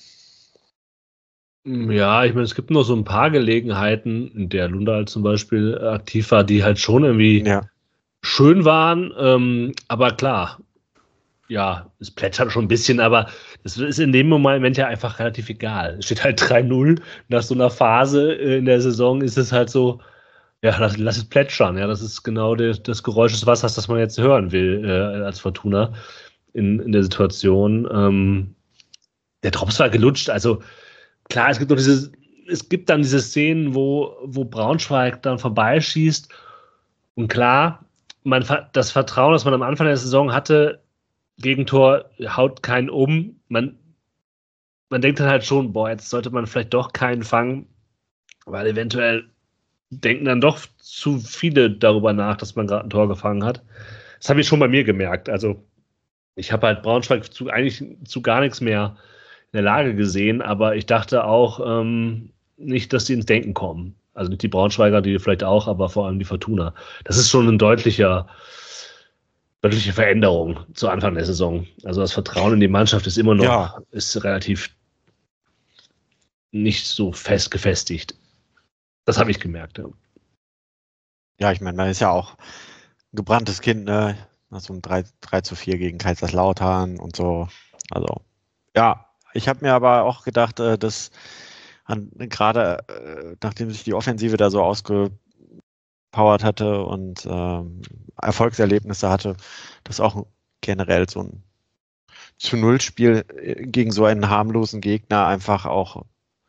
Ja, ich meine, es gibt noch so ein paar Gelegenheiten, in der Lunda zum Beispiel aktiv war, die halt schon irgendwie schön waren, aber klar, ja, es plätschert schon ein bisschen, aber das ist in dem Moment ja einfach relativ egal. Es steht halt 3-0. Nach so einer Phase in der Saison ist es halt so, ja, lass es plätschern. Ja, das ist genau das Geräusch des Wassers, das man jetzt hören will als Fortuna in der Situation. Der Drops war gelutscht. Also klar, es gibt dann diese Szenen, wo Braunschweig dann vorbeischießt. Und klar, das Vertrauen, das man am Anfang der Saison hatte, Gegentor haut keinen um. Man denkt dann halt schon, jetzt sollte man vielleicht doch keinen fangen, weil eventuell denken dann doch zu viele darüber nach, dass man gerade ein Tor gefangen hat. Das habe ich schon bei mir gemerkt. Also ich habe halt Braunschweig eigentlich zu gar nichts mehr in der Lage gesehen, aber ich dachte auch nicht, dass die ins Denken kommen. Also nicht die Braunschweiger, die vielleicht auch, aber vor allem die Fortuna. Das ist schon eine deutliche Veränderung zu Anfang der Saison. Also das Vertrauen in die Mannschaft ist immer noch, ist relativ nicht so fest gefestigt. Das habe ich gemerkt. Ja, ich meine, man ist ja auch ein gebranntes Kind, ne? Nach so einem 3-4 gegen Kaiserslautern und so. Also, ja, ich habe mir aber auch gedacht, dass gerade nachdem sich die Offensive da so ausgepowert hatte und Erfolgserlebnisse hatte, dass auch generell so ein 0-Spiel gegen so einen harmlosen Gegner einfach auch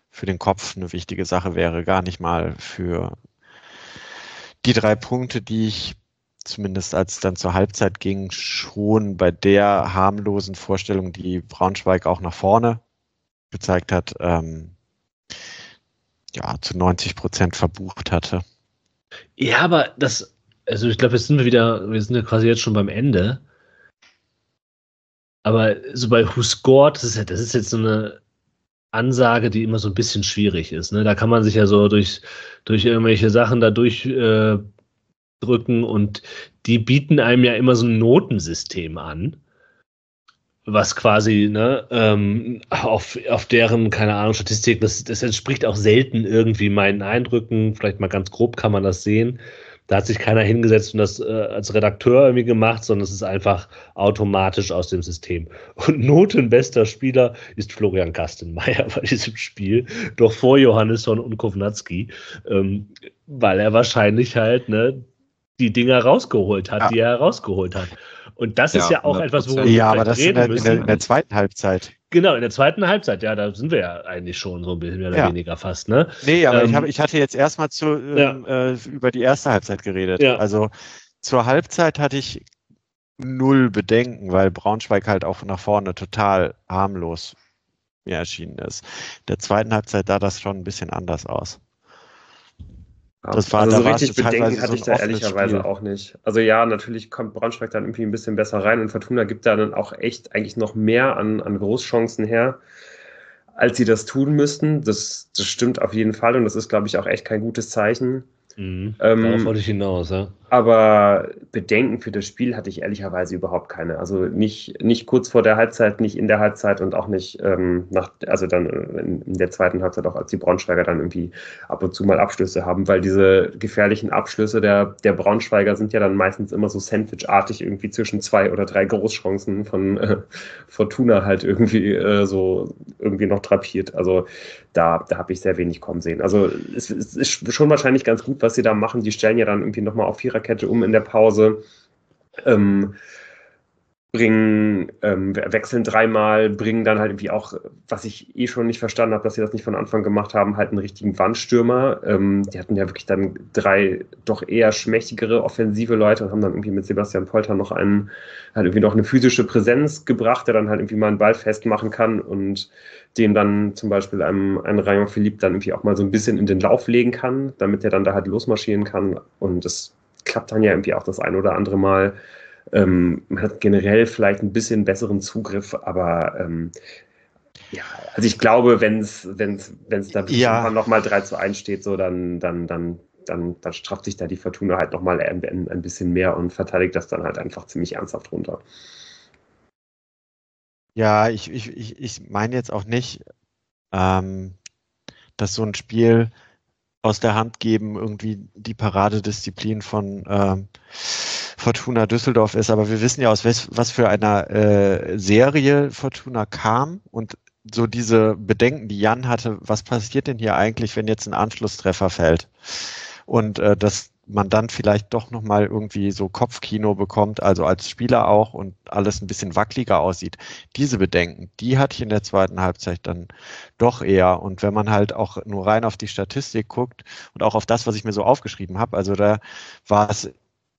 für den Kopf eine wichtige Sache wäre, gar nicht mal für die 3 Punkte, die ich zumindest als es dann zur Halbzeit ging, schon bei der harmlosen Vorstellung, die Braunschweig auch nach vorne gezeigt hat, zu 90% verbucht hatte. Ja, aber also ich glaube, wir sind ja quasi jetzt schon beim Ende. Aber so bei Who Scored, das ist jetzt so eine Ansage, die immer so ein bisschen schwierig ist. Ne? Da kann man sich ja so durch irgendwelche Sachen da drücken und die bieten einem ja immer so ein Notensystem an, was quasi auf deren, keine Ahnung, Statistik, das entspricht auch selten irgendwie meinen Eindrücken. Vielleicht mal ganz grob kann man das sehen. Da hat sich keiner hingesetzt und das als Redakteur irgendwie gemacht, sondern es ist einfach automatisch aus dem System. Und notenbester Spieler ist Florian Kastenmeier bei diesem Spiel, doch vor Johannesson und Kovnatski, weil er wahrscheinlich halt die Dinger rausgeholt hat, die er rausgeholt hat. Und das ist ja auch 100%. Etwas, worüber wir aber das reden müssen. In der zweiten Halbzeit. Genau, in der zweiten Halbzeit, ja, da sind wir ja eigentlich schon so ein bisschen mehr oder weniger fast, ne? Nee, aber ich hatte jetzt erstmal über die erste Halbzeit geredet. Ja. Also zur Halbzeit hatte ich 0 Bedenken, weil Braunschweig halt auch nach vorne total harmlos mir erschienen ist. In der zweiten Halbzeit sah das schon ein bisschen anders aus. Das war, also so richtig Bedenken hatte ich da ehrlicherweise auch nicht. Also ja, natürlich kommt Braunschweig dann irgendwie ein bisschen besser rein und Fortuna gibt da dann auch echt eigentlich noch mehr an Großchancen her, als sie das tun müssten. Das stimmt auf jeden Fall und das ist, glaube ich, auch echt kein gutes Zeichen. Darauf wollte ich hinaus, ja. Aber Bedenken für das Spiel hatte ich ehrlicherweise überhaupt keine. Also nicht kurz vor der Halbzeit, nicht in der Halbzeit und auch nicht dann in der zweiten Halbzeit, auch als die Braunschweiger dann irgendwie ab und zu mal Abschlüsse haben, weil diese gefährlichen Abschlüsse der Braunschweiger sind ja dann meistens immer so sandwichartig irgendwie zwischen 2 oder 3 Großchancen von Fortuna halt irgendwie irgendwie noch drapiert. Also da habe ich sehr wenig kommen sehen. Also es ist schon wahrscheinlich ganz gut, was sie da machen. Die stellen ja dann irgendwie nochmal auf Viererkette um in der Pause, wechseln 3-mal, bringen dann halt irgendwie auch, was ich schon nicht verstanden habe, dass sie das nicht von Anfang gemacht haben, halt einen richtigen Wandstürmer. Die hatten ja wirklich dann 3 doch eher schmächtigere offensive Leute und haben dann irgendwie mit Sebastian Polter noch halt irgendwie noch eine physische Präsenz gebracht, der dann halt irgendwie mal einen Ball festmachen kann und dem dann zum Beispiel einen Rayon Philippe dann irgendwie auch mal so ein bisschen in den Lauf legen kann, damit er dann da halt losmarschieren kann und das klappt dann ja irgendwie auch das ein oder andere Mal. Man hat generell vielleicht ein bisschen besseren Zugriff, aber also ich glaube, wenn es da nochmal 3-1 steht, so dann strafft sich da die Fortuna halt nochmal ein bisschen mehr und verteidigt das dann halt einfach ziemlich ernsthaft runter. Ja, ich meine jetzt auch nicht, dass so ein Spiel aus der Hand geben irgendwie die Paradedisziplin von Fortuna Düsseldorf ist, aber wir wissen ja, aus was für einer Serie Fortuna kam und so diese Bedenken, die Jan hatte, was passiert denn hier eigentlich, wenn jetzt ein Anschlusstreffer fällt und dass man dann vielleicht doch nochmal irgendwie so Kopfkino bekommt, also als Spieler auch und alles ein bisschen wackeliger aussieht. Diese Bedenken, die hatte ich in der zweiten Halbzeit dann doch eher. Und wenn man halt auch nur rein auf die Statistik guckt und auch auf das, was ich mir so aufgeschrieben habe, also da war es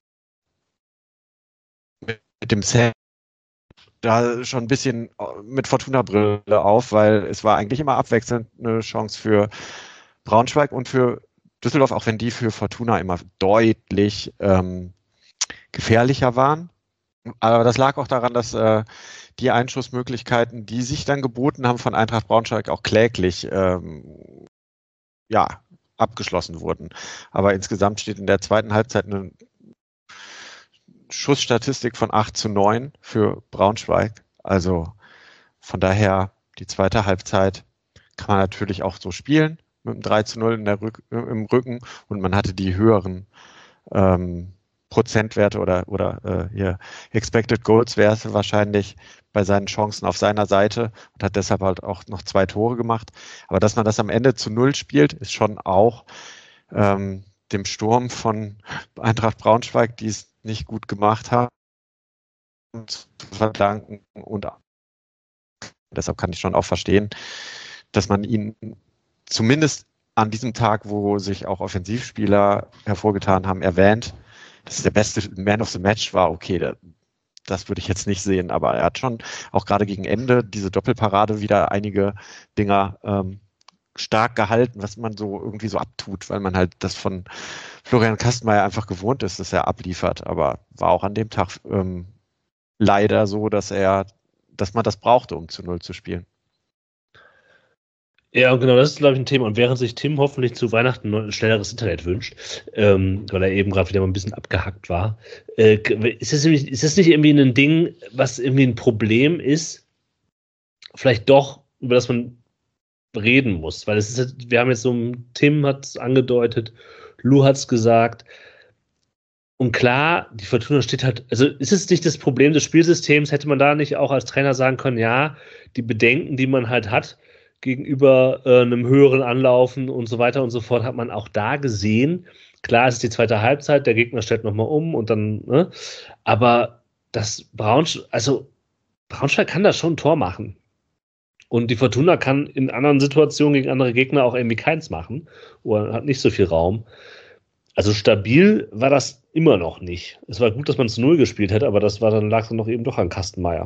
mit dem Set da schon ein bisschen mit Fortuna-Brille auf, weil es war eigentlich immer abwechselnd eine Chance für Braunschweig und für Düsseldorf, auch wenn die für Fortuna immer deutlich gefährlicher waren. Aber das lag auch daran, dass die Einschussmöglichkeiten, die sich dann geboten haben von Eintracht Braunschweig, auch kläglich abgeschlossen wurden. Aber insgesamt steht in der zweiten Halbzeit eine Schussstatistik von 8-9 für Braunschweig. Also von daher, die zweite Halbzeit kann man natürlich auch so spielen mit einem 3-0 im Rücken und man hatte die höheren Prozentwerte oder hier Expected Goals Werte wahrscheinlich bei seinen Chancen auf seiner Seite und hat deshalb halt auch noch 2 Tore gemacht. Aber dass man das am Ende zu 0 spielt, ist schon auch dem Sturm von Eintracht Braunschweig, die es nicht gut gemacht haben, zu verdanken und deshalb kann ich schon auch verstehen, dass man ihnen zumindest an diesem Tag, wo sich auch Offensivspieler hervorgetan haben, erwähnt, dass es der beste Man of the Match war. Okay, das würde ich jetzt nicht sehen, aber er hat schon auch gerade gegen Ende diese Doppelparade wieder einige Dinger stark gehalten, was man so irgendwie so abtut, weil man halt das von Florian Kastenmeier einfach gewohnt ist, dass er abliefert. Aber war auch an dem Tag leider so, dass man das brauchte, um zu 0 zu spielen. Ja, genau, das ist, glaube ich, ein Thema. Und während sich Tim hoffentlich zu Weihnachten ein schnelleres Internet wünscht, weil er eben gerade wieder mal ein bisschen abgehackt war, ist das nicht irgendwie ein Ding, was irgendwie ein Problem ist, vielleicht doch, über das man reden muss? Weil wir haben jetzt Tim hat es angedeutet, Lou hat es gesagt, und klar, die Fortuna steht halt, also ist es nicht das Problem des Spielsystems, hätte man da nicht auch als Trainer sagen können, ja, die Bedenken, die man halt hat, gegenüber einem höheren Anlaufen und so weiter und so fort, hat man auch da gesehen. Klar, es ist die zweite Halbzeit, der Gegner stellt nochmal um und dann, ne? Aber Braunschweig kann da schon ein Tor machen. Und die Fortuna kann in anderen Situationen gegen andere Gegner auch irgendwie keins machen oder hat nicht so viel Raum. Also stabil war das immer noch nicht. Es war gut, dass man zu 0 gespielt hat, aber lag dann noch eben doch an Kastenmeier.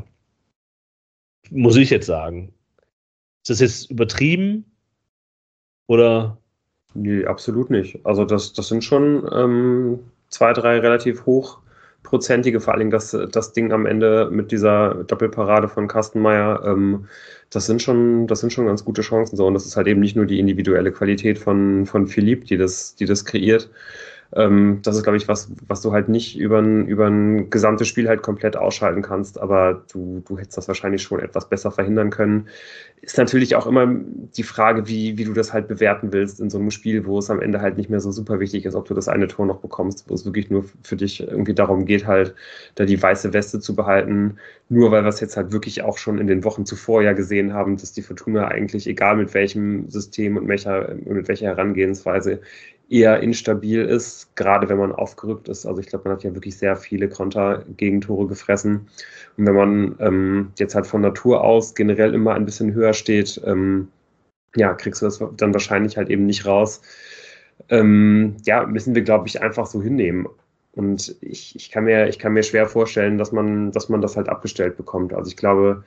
Muss ich jetzt sagen. Ist das jetzt übertrieben? Oder? Nee, absolut nicht. Also das sind schon 2, 3 relativ hochprozentige, vor allem das Ding am Ende mit dieser Doppelparade von Kastenmeier, das sind schon ganz gute Chancen so. Und das ist halt eben nicht nur die individuelle Qualität von Philipp, die das kreiert. Das ist, glaube ich, was du halt nicht über ein gesamtes Spiel halt komplett ausschalten kannst, aber du hättest das wahrscheinlich schon etwas besser verhindern können. Ist natürlich auch immer die Frage, wie du das halt bewerten willst in so einem Spiel, wo es am Ende halt nicht mehr so super wichtig ist, ob du das eine Tor noch bekommst, wo es wirklich nur für dich irgendwie darum geht, halt da die weiße Weste zu behalten. Nur weil wir es jetzt halt wirklich auch schon in den Wochen zuvor ja gesehen haben, dass die Fortuna eigentlich, egal mit welchem System und mit welcher Herangehensweise, eher instabil ist, gerade wenn man aufgerückt ist. Also ich glaube, man hat ja wirklich sehr viele Konter-Gegentore gefressen. Und wenn man jetzt halt von Natur aus generell immer ein bisschen höher steht, kriegst du das dann wahrscheinlich halt eben nicht raus. Müssen wir, glaube ich, einfach so hinnehmen. Und ich kann mir schwer vorstellen, dass man das halt abgestellt bekommt. Also ich glaube,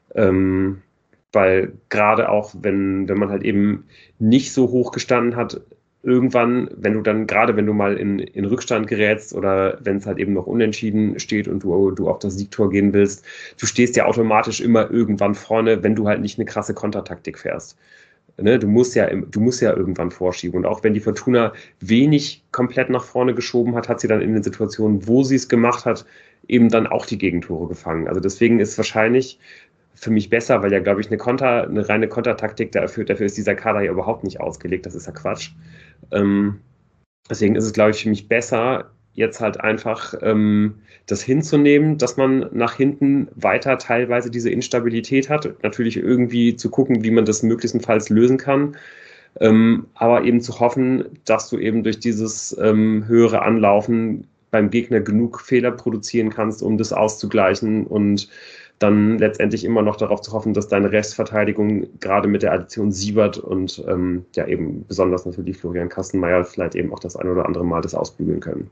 weil gerade auch, wenn man halt eben nicht so hoch gestanden hat, irgendwann, wenn du mal in Rückstand gerätst oder wenn es halt eben noch unentschieden steht und du auf das Siegtor gehen willst, du stehst ja automatisch immer irgendwann vorne, wenn du halt nicht eine krasse Kontertaktik fährst. Ne? Du musst ja irgendwann vorschieben. Und auch wenn die Fortuna wenig komplett nach vorne geschoben hat sie dann in den Situationen, wo sie es gemacht hat, eben dann auch die Gegentore gefangen. Also deswegen ist wahrscheinlich für mich besser, weil ja, glaube ich, eine reine Kontertaktik dafür ist dieser Kader ja überhaupt nicht ausgelegt. Das ist ja Quatsch. Deswegen ist es, glaube ich, für mich besser, jetzt halt einfach das hinzunehmen, dass man nach hinten weiter teilweise diese Instabilität hat. Natürlich irgendwie zu gucken, wie man das möglichstenfalls lösen kann. Aber eben zu hoffen, dass du eben durch dieses höhere Anlaufen beim Gegner genug Fehler produzieren kannst, um das auszugleichen und dann letztendlich immer noch darauf zu hoffen, dass deine Restverteidigung gerade mit der Addition Siebert und eben besonders natürlich Florian Kastenmeier vielleicht eben auch das ein oder andere Mal das ausbügeln können.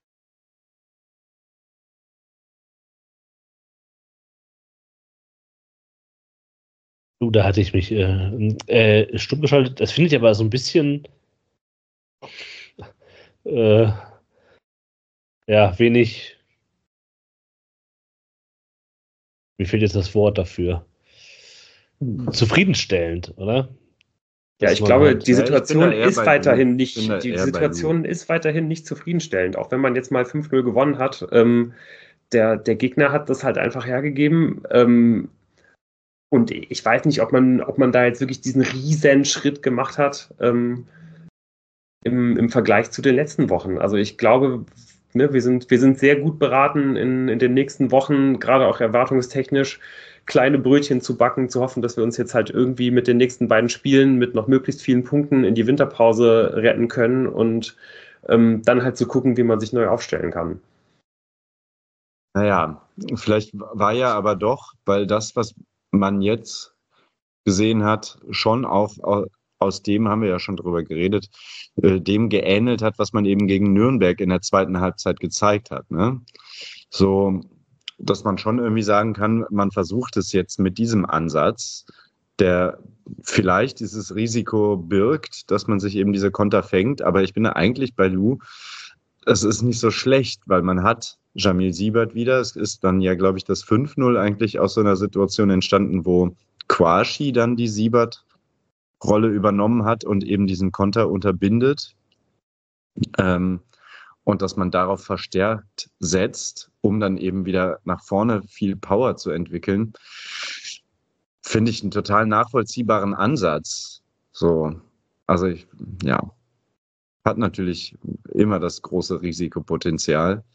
Da hatte ich mich stumm geschaltet. Das finde ich aber so ein bisschen wenig. Mir fehlt jetzt das Wort dafür. Zufriedenstellend, oder? Ja, ich glaube, die Situation ist weiterhin nicht zufriedenstellend. Auch wenn man jetzt mal 5-0 gewonnen hat, der Gegner hat das halt einfach hergegeben. Und ich weiß nicht, ob man da jetzt wirklich diesen riesen Schritt gemacht hat im Vergleich zu den letzten Wochen. Also ich glaube, wir sind sehr gut beraten in den nächsten Wochen, gerade auch erwartungstechnisch, kleine Brötchen zu backen, zu hoffen, dass wir uns jetzt halt irgendwie mit den nächsten beiden Spielen mit noch möglichst vielen Punkten in die Winterpause retten können und dann halt zu gucken, wie man sich neu aufstellen kann. Naja, vielleicht war ja aber doch, weil das, was man jetzt gesehen hat, schon auch aus dem haben wir ja schon drüber geredet, dem geähnelt hat, was man eben gegen Nürnberg in der zweiten Halbzeit gezeigt hat. Ne? So, dass man schon irgendwie sagen kann, man versucht es jetzt mit diesem Ansatz, der vielleicht dieses Risiko birgt, dass man sich eben diese Konter fängt. Aber ich bin da eigentlich bei Lou, es ist nicht so schlecht, weil man hat Jamil Siebert wieder. Es ist dann ja, glaube ich, das 5-0 eigentlich aus so einer Situation entstanden, wo Kouachi dann die Siebert-Rolle übernommen hat und eben diesen Konter unterbindet. Und dass man darauf verstärkt setzt, um dann eben wieder nach vorne viel Power zu entwickeln, finde ich einen total nachvollziehbaren Ansatz. So, also hat natürlich immer das große Risikopotenzial.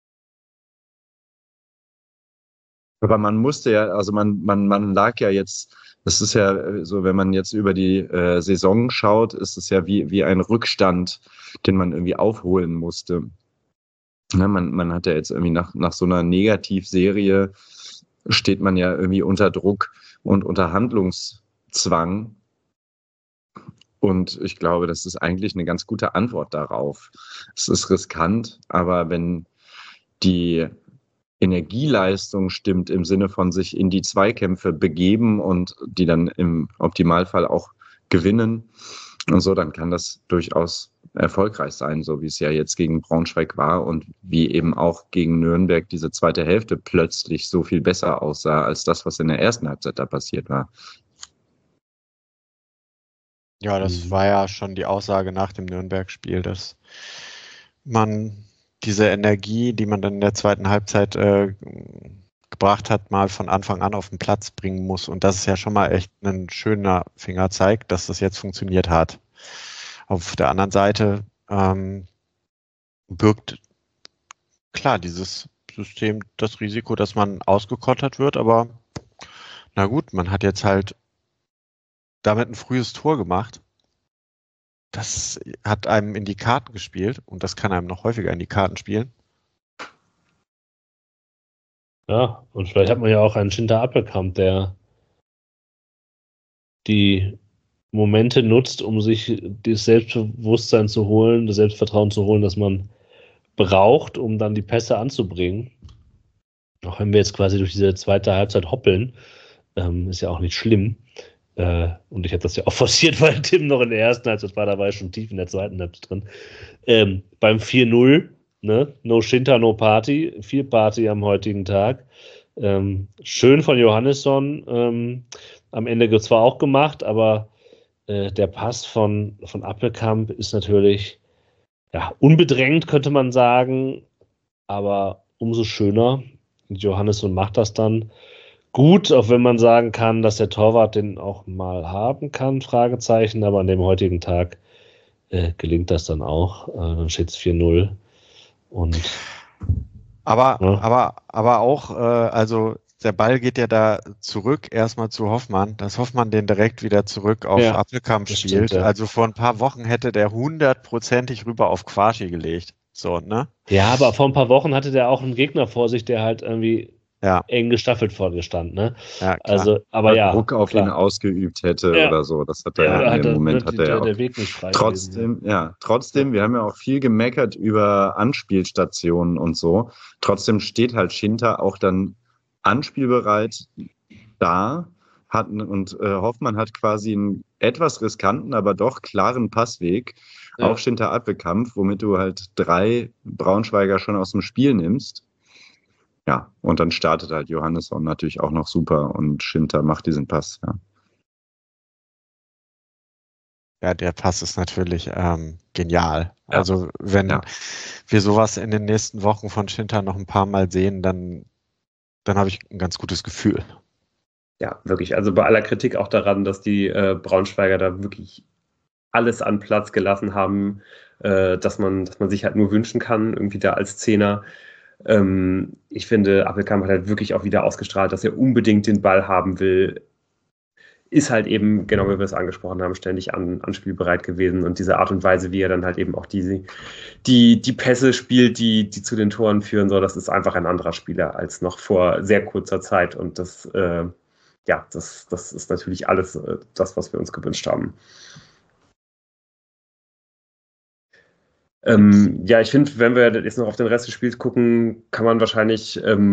Aber man musste ja, also man lag ja jetzt, das ist ja so, wenn man jetzt über die Saison schaut, ist es ja wie ein Rückstand, den man irgendwie aufholen musste. Ne, man hat ja jetzt irgendwie nach so einer Negativserie steht man ja irgendwie unter Druck und unter Handlungszwang. Und ich glaube, das ist eigentlich eine ganz gute Antwort darauf. Es ist riskant, aber wenn die Energieleistung stimmt im Sinne von sich in die Zweikämpfe begeben und die dann im Optimalfall auch gewinnen und so, dann kann das durchaus erfolgreich sein, so wie es ja jetzt gegen Braunschweig war und wie eben auch gegen Nürnberg diese zweite Hälfte plötzlich so viel besser aussah als das, was in der ersten Halbzeit da passiert war. Ja, das war ja schon die Aussage nach dem Nürnberg-Spiel, dass man diese Energie, die man dann in der zweiten Halbzeit gebracht hat, mal von Anfang an auf den Platz bringen muss. Und das ist ja schon mal echt ein schöner Fingerzeig, dass das jetzt funktioniert hat. Auf der anderen Seite birgt klar dieses System das Risiko, dass man ausgekontert wird, aber na gut, man hat jetzt halt damit ein frühes Tor gemacht. Das hat einem in die Karten gespielt und das kann einem noch häufiger in die Karten spielen. Ja, und vielleicht hat man ja auch einen Schinter Appelkamp, der die Momente nutzt, um sich das Selbstbewusstsein zu holen, das Selbstvertrauen zu holen, das man braucht, um dann die Pässe anzubringen. Auch wenn wir jetzt quasi durch diese zweite Halbzeit hoppeln, ist ja auch nicht schlimm. Und ich habe das ja auch forciert, weil Tim noch in der ersten Halbzeit war, da war ich schon tief in der zweiten Halbzeit drin. Beim 4-0, ne? No Schinter, no Party. Viel Party am heutigen Tag. Schön von Johannesson. Am Ende zwar auch gemacht, aber der Pass von Appelkamp ist natürlich unbedrängt, könnte man sagen, aber umso schöner. Und Johannesson macht das dann gut, auch wenn man sagen kann, dass der Torwart den auch mal haben kann, Fragezeichen, aber an dem heutigen Tag gelingt das dann auch. Dann steht es 4-0. Aber auch, also der Ball geht ja da zurück erstmal zu Hoffmann, dass Hoffmann den direkt wieder zurück auf Appelkamp spielt. Stimmt, ja. Also vor ein paar Wochen hätte der 100%ig rüber auf Kouachi gelegt. So, ne? Ja, aber vor ein paar Wochen hatte der auch einen Gegner vor sich, der halt irgendwie eng gestaffelt vorgestand, ne? Ja, klar. Also, aber ja. Druck auf ihn ausgeübt hätte oder so. Das hat er in dem Moment hat er der Weg nicht frei trotzdem, gewesen. Trotzdem, wir haben ja auch viel gemeckert über Anspielstationen und so. Trotzdem steht halt Schinter auch dann anspielbereit da und Hoffmann hat quasi einen etwas riskanten, aber doch klaren Passweg auf Schinter Appelkamp, womit du halt 3 Braunschweiger schon aus dem Spiel nimmst. Ja, und dann startet halt Johannesson natürlich auch noch super und Schinter macht diesen Pass. Ja, der Pass ist natürlich genial. Ja. Also wenn wir sowas in den nächsten Wochen von Schinter noch ein paar Mal sehen, dann habe ich ein ganz gutes Gefühl. Ja, wirklich. Also bei aller Kritik auch daran, dass die Braunschweiger da wirklich alles an Platz gelassen haben, dass man sich halt nur wünschen kann, irgendwie da als Zehner. Ich finde, Appelkamp hat halt wirklich auch wieder ausgestrahlt, dass er unbedingt den Ball haben will. Ist halt eben, genau wie wir es angesprochen haben, ständig anspielbereit gewesen und diese Art und Weise, wie er dann halt eben auch die Pässe spielt, die zu den Toren führen soll, das ist einfach ein anderer Spieler als noch vor sehr kurzer Zeit und das ist natürlich alles das, was wir uns gewünscht haben. Ja, ich finde, wenn wir jetzt noch auf den Rest des Spiels gucken, kann man wahrscheinlich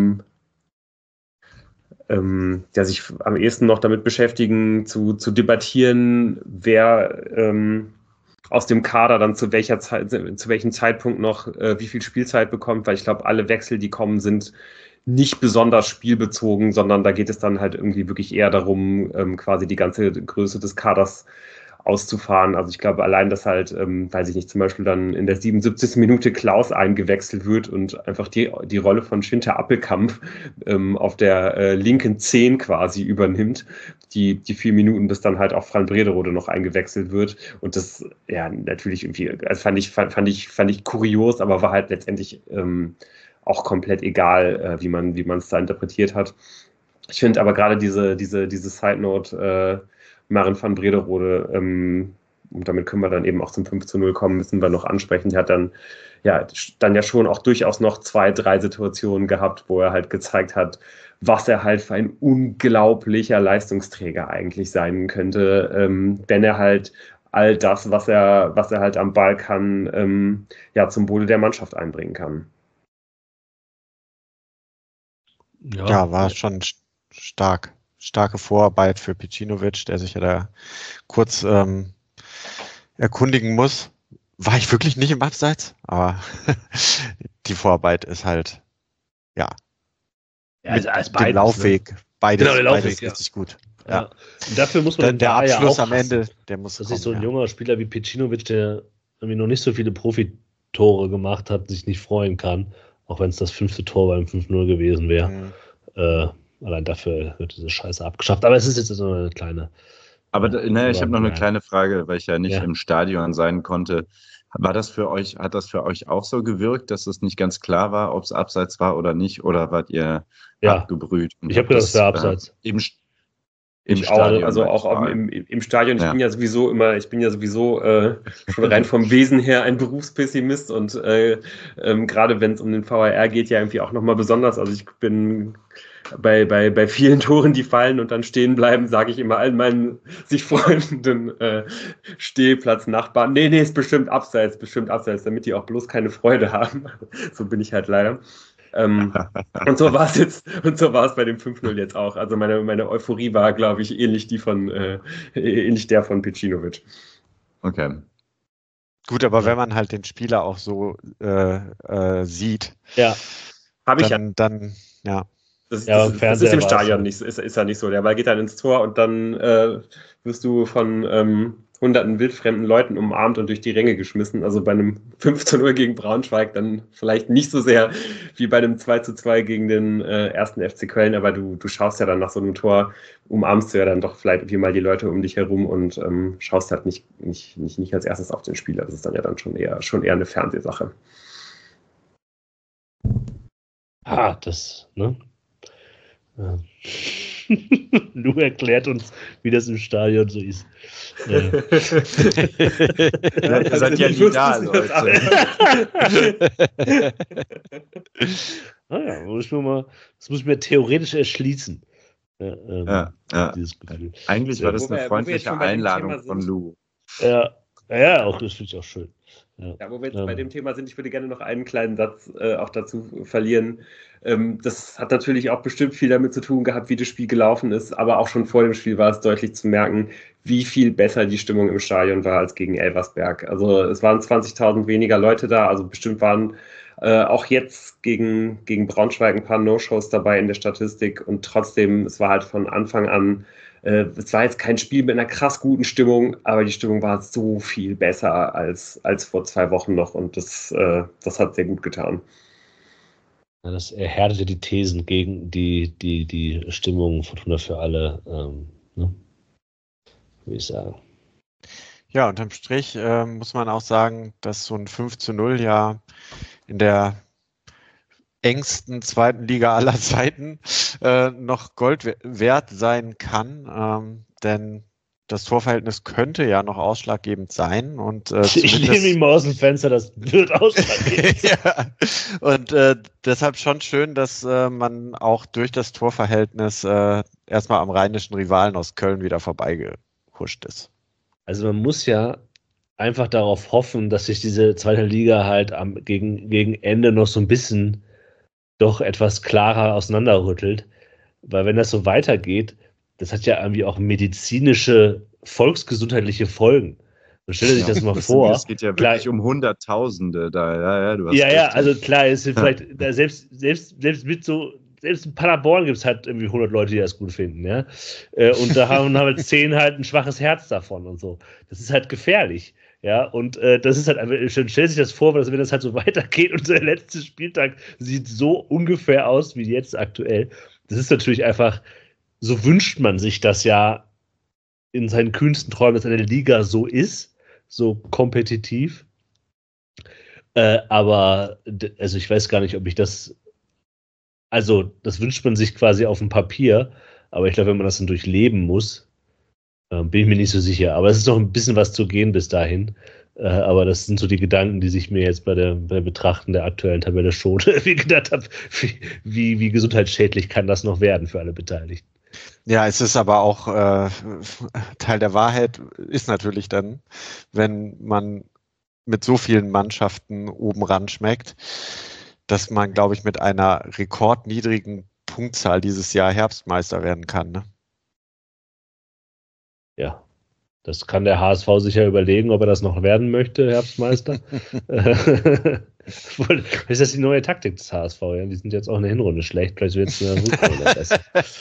sich am ehesten noch damit beschäftigen, zu debattieren, wer aus dem Kader dann zu welchem Zeitpunkt noch wie viel Spielzeit bekommt, weil ich glaube, alle Wechsel, die kommen, sind nicht besonders spielbezogen, sondern da geht es dann halt irgendwie wirklich eher darum, quasi die ganze Größe des Kaders auszufahren. Also ich glaube allein, dass halt, weiß ich nicht, zum Beispiel dann in der 77. Minute Klaus eingewechselt wird und einfach die Rolle von Schinter Appelkamp auf der linken 10 quasi übernimmt, die 4 Minuten, bis dann halt auch Fran Brederode noch eingewechselt wird. Und das, ja, natürlich irgendwie, also fand ich kurios, aber war halt letztendlich auch komplett egal, wie man es da interpretiert hat. Ich finde aber gerade diese Side Note, Marin van Brederode, und damit können wir dann eben auch zum 5:0 kommen, müssen wir noch ansprechen. Der hat dann ja schon auch durchaus noch 2, 3 Situationen gehabt, wo er halt gezeigt hat, was er halt für ein unglaublicher Leistungsträger eigentlich sein könnte, wenn er halt all das, was er halt am Ball kann, zum Wohle der Mannschaft einbringen kann. Ja, war schon starke Vorarbeit für Pecinovic, der sich ja da kurz erkundigen muss. War ich wirklich nicht im Abseits? Aber die Vorarbeit ist halt, ja also als dem Laufweg. Ne? Beides, genau, der Laufweg, beides richtig gut. Ja. Und dafür muss man der Abschluss am hassen, Ende, der muss dass kommen, sich so ein junger Spieler wie Pecinovic, der irgendwie noch nicht so viele Profitore gemacht hat, sich nicht freuen kann, auch wenn es das 5. Tor beim 5:0 gewesen wäre. Allein dafür wird diese Scheiße abgeschafft. Aber es ist jetzt so eine kleine. Aber ich habe noch eine kleine Frage, weil ich ja nicht im Stadion sein konnte. Hat das für euch auch so gewirkt, dass es nicht ganz klar war, ob es abseits war oder nicht? Oder wart ihr abgebrüht? Ich habe gedacht, es wäre abseits. Im Stadion. Also auch im Stadion. Ich bin ja sowieso schon rein vom Wesen her ein Berufspessimist und gerade wenn es um den VAR geht, ja irgendwie auch nochmal besonders. Also ich bin bei vielen Toren, die fallen und dann stehen bleiben, sage ich immer allen meinen sich freundenden Stehplatznachbarn, nee, ist bestimmt abseits, damit die auch bloß keine Freude haben. So bin ich halt leider. Und so war es bei dem 5:0 jetzt auch. Also meine Euphorie war, glaube ich, ähnlich der von Pecinovic. Okay. Gut, aber wenn man halt den Spieler auch so sieht, habe ich dann. Das ist im Stadion nicht, ist ja nicht so. Der Ball geht dann ins Tor und dann wirst du von hunderten wildfremden Leuten umarmt und durch die Ränge geschmissen. Also bei einem 5:0 gegen Braunschweig dann vielleicht nicht so sehr wie bei einem 2:2 gegen den 1. FC Köln, aber du schaust ja dann nach so einem Tor, umarmst du ja dann doch vielleicht irgendwie mal die Leute um dich herum und schaust halt nicht als erstes auf den Spieler. Das ist dann ja dann schon eher eine Fernsehsache. Ne? Ja. Lou erklärt uns, wie das im Stadion so ist. Ihr seid ja nie da, Leute. Das muss ich mir theoretisch erschließen. Dieses Gefühl. Eigentlich war das eine freundliche Einladung von Lou. Auch das finde ich auch schön. Ja, wo wir jetzt bei dem Thema sind, ich würde gerne noch einen kleinen Satz auch dazu verlieren. Das hat natürlich auch bestimmt viel damit zu tun gehabt, wie das Spiel gelaufen ist, aber auch schon vor dem Spiel war es deutlich zu merken, wie viel besser die Stimmung im Stadion war als gegen Elversberg. Also es waren 20.000 weniger Leute da, also bestimmt waren auch jetzt gegen Braunschweig ein paar No-Shows dabei in der Statistik und trotzdem, es war halt von Anfang an, es war jetzt kein Spiel mit einer krass guten Stimmung, aber die Stimmung war so viel besser als vor 2 Wochen noch und das hat sehr gut getan. Ja, das erhärtete die Thesen gegen die Stimmung Fortuna für alle, würde ich sagen. Ja, unterm Strich muss man auch sagen, dass so ein 5:0 ja in der engsten 2. Liga aller Zeiten noch Gold wert sein kann, denn das Torverhältnis könnte ja noch ausschlaggebend sein. Und, ich nehme ihn mal aus dem Fenster, das wird ausschlaggebend sein. Und deshalb schon schön, dass man auch durch das Torverhältnis erstmal am rheinischen Rivalen aus Köln wieder vorbeigehuscht ist. Also man muss ja einfach darauf hoffen, dass sich diese zweite Liga halt gegen Ende noch so ein bisschen doch etwas klarer auseinanderrüttelt. Weil wenn das so weitergeht, das hat ja irgendwie auch medizinische, volksgesundheitliche Folgen. Und stell dir das mal vor. Es geht ja wirklich um Hunderttausende da. Du hast also klar, ist vielleicht selbst mit so, selbst in Paderborn gibt es halt irgendwie 100 Leute, die das gut finden, ja. Und da haben halt 10 halt ein schwaches Herz davon und so. Das ist halt gefährlich. Ja, und das ist halt einfach, stell sich das vor, wenn das halt so weitergeht und der letzte Spieltag sieht so ungefähr aus wie jetzt aktuell. Das ist natürlich einfach, so wünscht man sich das ja in seinen kühnsten Träumen, dass eine Liga so ist, so kompetitiv. Aber, also ich weiß gar nicht, ob ich das, also das wünscht man sich quasi auf dem Papier, aber ich glaube, wenn man das dann durchleben muss, bin ich mir nicht so sicher. Aber es ist noch ein bisschen was zu gehen bis dahin. Aber das sind so die Gedanken, die sich mir jetzt bei Betrachten der aktuellen Tabelle schon gedacht habe, wie gesundheitsschädlich kann das noch werden für alle Beteiligten. Ja, es ist aber auch Teil der Wahrheit ist natürlich dann, wenn man mit so vielen Mannschaften oben ran schmeckt, dass man, glaube ich, mit einer rekordniedrigen Punktzahl dieses Jahr Herbstmeister werden kann. Ne? Ja, das kann der HSV sicher überlegen, ob er das noch werden möchte, Herbstmeister. Ist das die neue Taktik des HSV? Ja? Die sind jetzt auch in der Hinrunde schlecht, vielleicht wird es in der Rückrunde besser.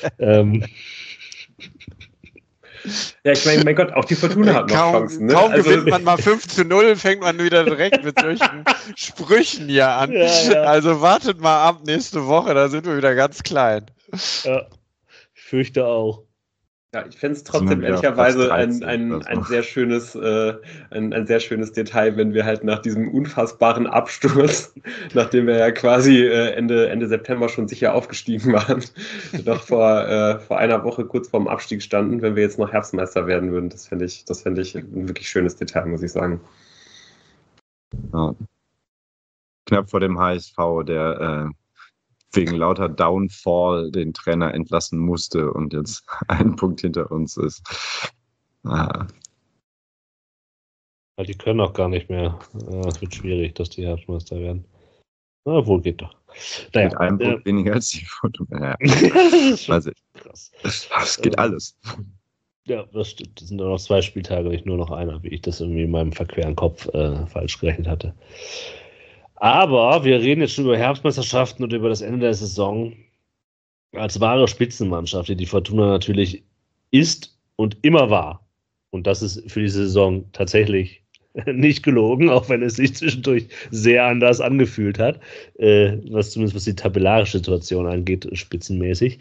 Ja, ich meine, mein Gott, auch die Fortuna hat noch Chancen. Ne? Kaum gewinnt man mal 5-0, fängt man wieder direkt mit solchen Sprüchen hier an. Ja. Also wartet mal ab nächste Woche, da sind wir wieder ganz klein. Ja, ich fürchte auch. Ja, ich fände es trotzdem ehrlicherweise ein sehr schönes Detail, wenn wir halt nach diesem unfassbaren Absturz, nachdem wir ja quasi Ende September schon sicher aufgestiegen waren, noch vor einer Woche kurz vorm Abstieg standen, wenn wir jetzt noch Herbstmeister werden würden. Das fände ich ein wirklich schönes Detail, muss ich sagen. Ja. Knapp vor dem HSV, der wegen lauter Downfall den Trainer entlassen musste und jetzt ein Punkt hinter uns ist. Die können auch gar nicht mehr. Es wird schwierig, dass die Herbstmeister werden. Na, wohl geht doch. Naja, mit einem Punkt weniger als die Fortuna. Also, krass. Das geht alles. Ja, das stimmt. Das sind nur noch 2 Spieltage, nicht nur noch einer, wie ich das irgendwie in meinem verqueren Kopf falsch gerechnet hatte. Aber wir reden jetzt schon über Herbstmeisterschaften und über das Ende der Saison. Als wahre Spitzenmannschaft, die Fortuna natürlich ist und immer war. Und das ist für die Saison tatsächlich nicht gelogen, auch wenn es sich zwischendurch sehr anders angefühlt hat, was die tabellarische Situation angeht, spitzenmäßig.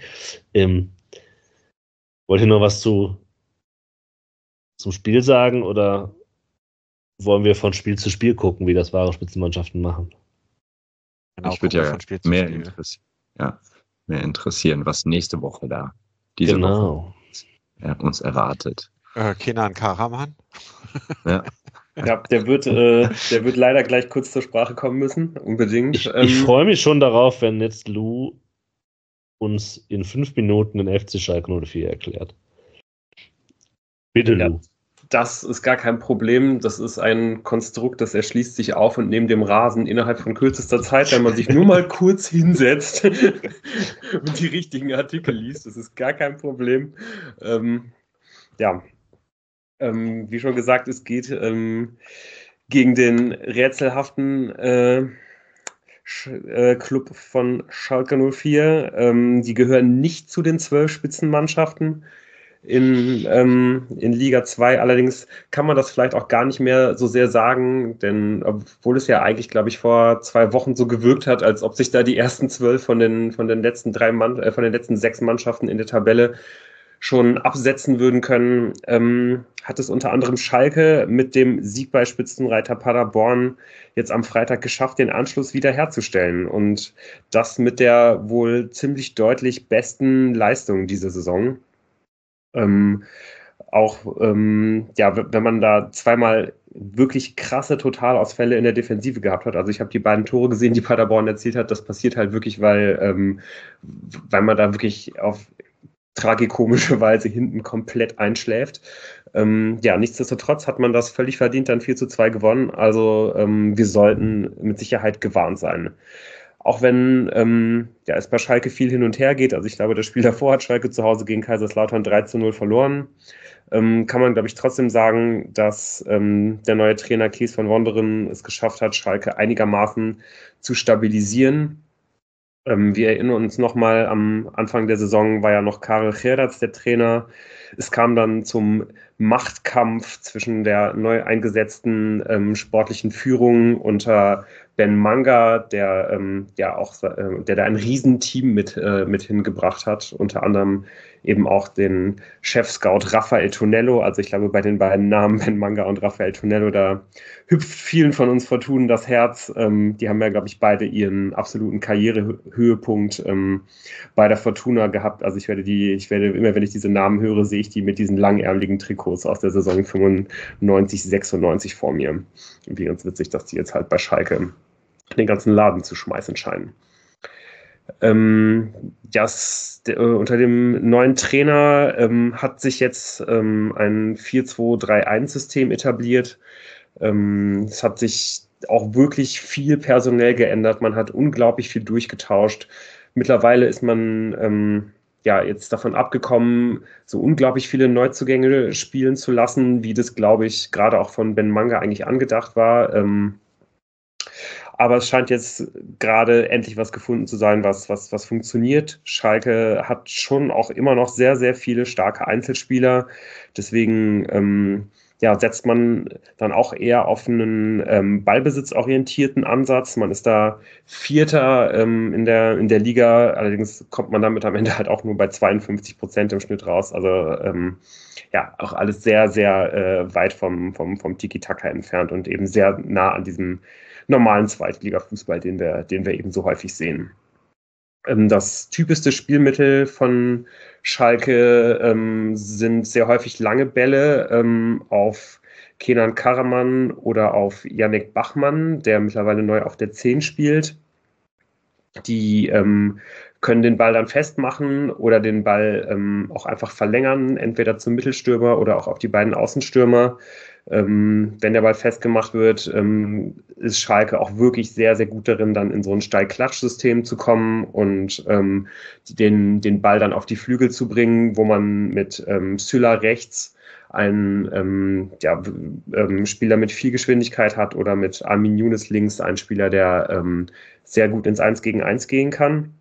Wollt ihr noch was zum Spiel sagen oder wollen wir von Spiel zu Spiel gucken, wie das wahre Spitzenmannschaften machen? Genau, ich würde ja mehr interessieren, was nächste Woche da diese Woche uns erwartet. Kenan Karaman. Ja. Ja, der wird leider gleich kurz zur Sprache kommen müssen, unbedingt. Ich freue mich schon darauf, wenn jetzt Lou uns in 5 Minuten den FC Schalke 04 erklärt. Bitte, Lou. Das ist gar kein Problem. Das ist ein Konstrukt, das erschließt sich auf und neben dem Rasen innerhalb von kürzester Zeit, wenn man sich nur mal kurz hinsetzt und die richtigen Artikel liest. Das ist gar kein Problem. Wie schon gesagt, es geht gegen den rätselhaften Club von Schalke 04. Die gehören nicht zu den 12 Spitzenmannschaften in Liga 2. Allerdings kann man das vielleicht auch gar nicht mehr so sehr sagen, denn obwohl es ja eigentlich, glaube ich, vor 2 Wochen so gewirkt hat, als ob sich da die ersten 12 von den letzten 6 Mannschaften in der Tabelle schon absetzen würden können, hat es unter anderem Schalke mit dem Sieg bei Spitzenreiter Paderborn jetzt am Freitag geschafft, den Anschluss wiederherzustellen. Und das mit der wohl ziemlich deutlich besten Leistung dieser Saison. Wenn man da zweimal wirklich krasse Totalausfälle in der Defensive gehabt hat. Also ich habe die beiden Tore gesehen, die Paderborn erzielt hat. Das passiert halt wirklich, weil man da wirklich auf tragikomische Weise hinten komplett einschläft. Ja, nichtsdestotrotz hat man das völlig verdient dann 4:2 gewonnen. Also wir sollten mit Sicherheit gewarnt sein. Auch wenn ja, es bei Schalke viel hin und her geht. Also ich glaube, das Spiel davor hat Schalke zu Hause gegen Kaiserslautern 3:0 verloren. Kann man, glaube ich, trotzdem sagen, dass der neue Trainer Kees van Wonderen es geschafft hat, Schalke einigermaßen zu stabilisieren. Wir erinnern uns nochmal, am Anfang der Saison war ja noch Karel Gerrards der Trainer. Es kam dann zum Machtkampf zwischen der neu eingesetzten sportlichen Führung unter Ben Manga, der da ein Riesenteam mit hingebracht hat, unter anderem eben auch den Chef-Scout Rafael Tonello. Also ich glaube, bei den beiden Namen Ben Manga und Rafael Tonello, da hüpft vielen von uns Fortuna das Herz. Die haben ja, glaube ich, beide ihren absoluten Karrierehöhepunkt bei der Fortuna gehabt. Also ich werde immer, wenn ich diese Namen höre, sehe ich die mit diesen langärmeligen Trikots aus der Saison 95, 96 vor mir. Irgendwie ganz witzig, dass die jetzt halt bei Schalke den ganzen Laden zu schmeißen scheinen. Unter dem neuen Trainer hat sich jetzt ein 4-2-3-1-System etabliert. Es hat sich auch wirklich viel personell geändert. Man hat unglaublich viel durchgetauscht. Mittlerweile ist man jetzt davon abgekommen, so unglaublich viele Neuzugänge spielen zu lassen, wie das, glaube ich, gerade auch von Ben Manga eigentlich angedacht war. Aber es scheint jetzt gerade endlich was gefunden zu sein, was funktioniert. Schalke hat schon auch immer noch sehr, sehr viele starke Einzelspieler. Deswegen setzt man dann auch eher auf einen ballbesitzorientierten Ansatz. Man ist da Vierter in der Liga. Allerdings kommt man damit am Ende halt auch nur bei 52% im Schnitt raus. Also auch alles sehr, sehr weit vom Tiki-Taka entfernt und eben sehr nah an diesem normalen Zweitliga-Fußball, den wir eben so häufig sehen. Das typischste Spielmittel von Schalke sind sehr häufig lange Bälle auf Kenan Karaman oder auf Yannick Bachmann, der mittlerweile neu auf der 10 spielt. Die können den Ball dann festmachen oder den Ball auch einfach verlängern, entweder zum Mittelstürmer oder auch auf die beiden Außenstürmer. Wenn der Ball festgemacht wird, ist Schalke auch wirklich sehr, sehr gut darin, dann in so ein Steil-Klatsch-System zu kommen und den Ball dann auf die Flügel zu bringen, wo man mit Süle rechts einen Spieler mit viel Geschwindigkeit hat oder mit Armin Younes links einen Spieler, der sehr gut ins 1 gegen 1 gehen kann.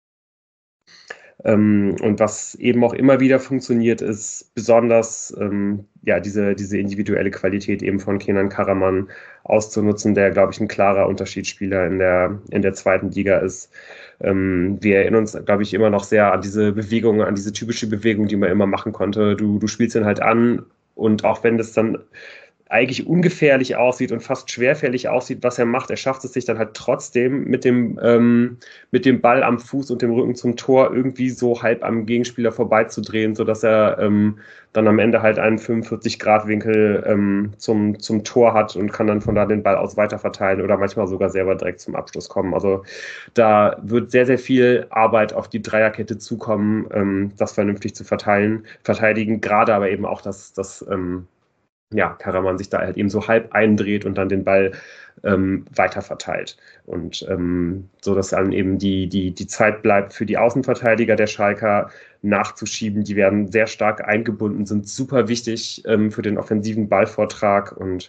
Und was eben auch immer wieder funktioniert, ist besonders diese individuelle Qualität eben von Kenan Karaman auszunutzen, der, glaube ich, ein klarer Unterschiedsspieler in der zweiten Liga ist. Wir erinnern uns, glaube ich, immer noch sehr an diese Bewegung, an diese typische Bewegung, die man immer machen konnte. Du spielst ihn halt an und auch wenn das dann eigentlich ungefährlich aussieht und fast schwerfällig aussieht, was er macht. Er schafft es sich dann halt trotzdem mit dem Ball am Fuß und dem Rücken zum Tor irgendwie so halb am Gegenspieler vorbeizudrehen, sodass er dann am Ende halt einen 45-Grad-Winkel zum Tor hat und kann dann von da den Ball aus weiterverteilen oder manchmal sogar selber direkt zum Abschluss kommen. Also da wird sehr, sehr viel Arbeit auf die Dreierkette zukommen, das vernünftig zu verteidigen, gerade aber eben auch das Karaman sich da halt eben so halb eindreht und dann den Ball weiter verteilt. Und so, dass dann eben die Zeit bleibt für die Außenverteidiger der Schalker nachzuschieben. Die werden sehr stark eingebunden, sind super wichtig für den offensiven Ballvortrag. Und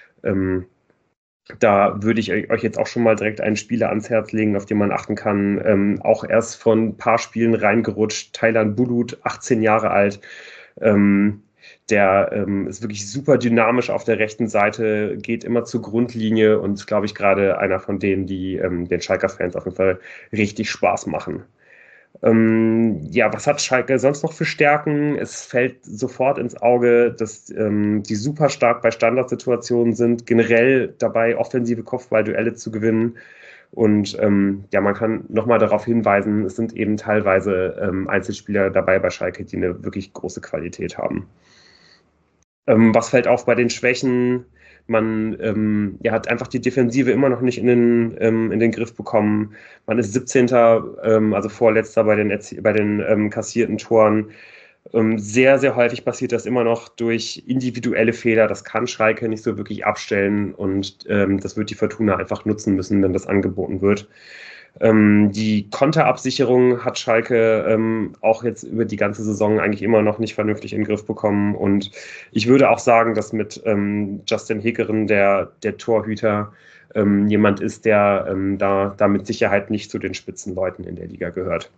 da würde ich euch jetzt auch schon mal direkt einen Spieler ans Herz legen, auf den man achten kann. Auch erst von ein paar Spielen reingerutscht. Taylan Bulut, 18 Jahre alt. Der ist wirklich super dynamisch auf der rechten Seite, geht immer zur Grundlinie und ist, glaube ich, gerade einer von denen, die den Schalker-Fans auf jeden Fall richtig Spaß machen. Was hat Schalke sonst noch für Stärken? Es fällt sofort ins Auge, dass die super stark bei Standardsituationen sind, generell dabei offensive Kopfballduelle zu gewinnen. Und man kann nochmal darauf hinweisen, es sind eben teilweise Einzelspieler dabei bei Schalke, die eine wirklich große Qualität haben. Was fällt auf bei den Schwächen? Man hat einfach die Defensive immer noch nicht in den Griff bekommen. Man ist 17., also Vorletzter bei den kassierten Toren. Sehr, sehr häufig passiert das immer noch durch individuelle Fehler. Das kann Schalke nicht so wirklich abstellen und das wird die Fortuna einfach nutzen müssen, wenn das angeboten wird. Die Konterabsicherung hat Schalke auch jetzt über die ganze Saison eigentlich immer noch nicht vernünftig in den Griff bekommen. Und ich würde auch sagen, dass mit Justin Hekeren, der Torhüter, jemand ist, der da mit Sicherheit nicht zu den Spitzenleuten in der Liga gehört.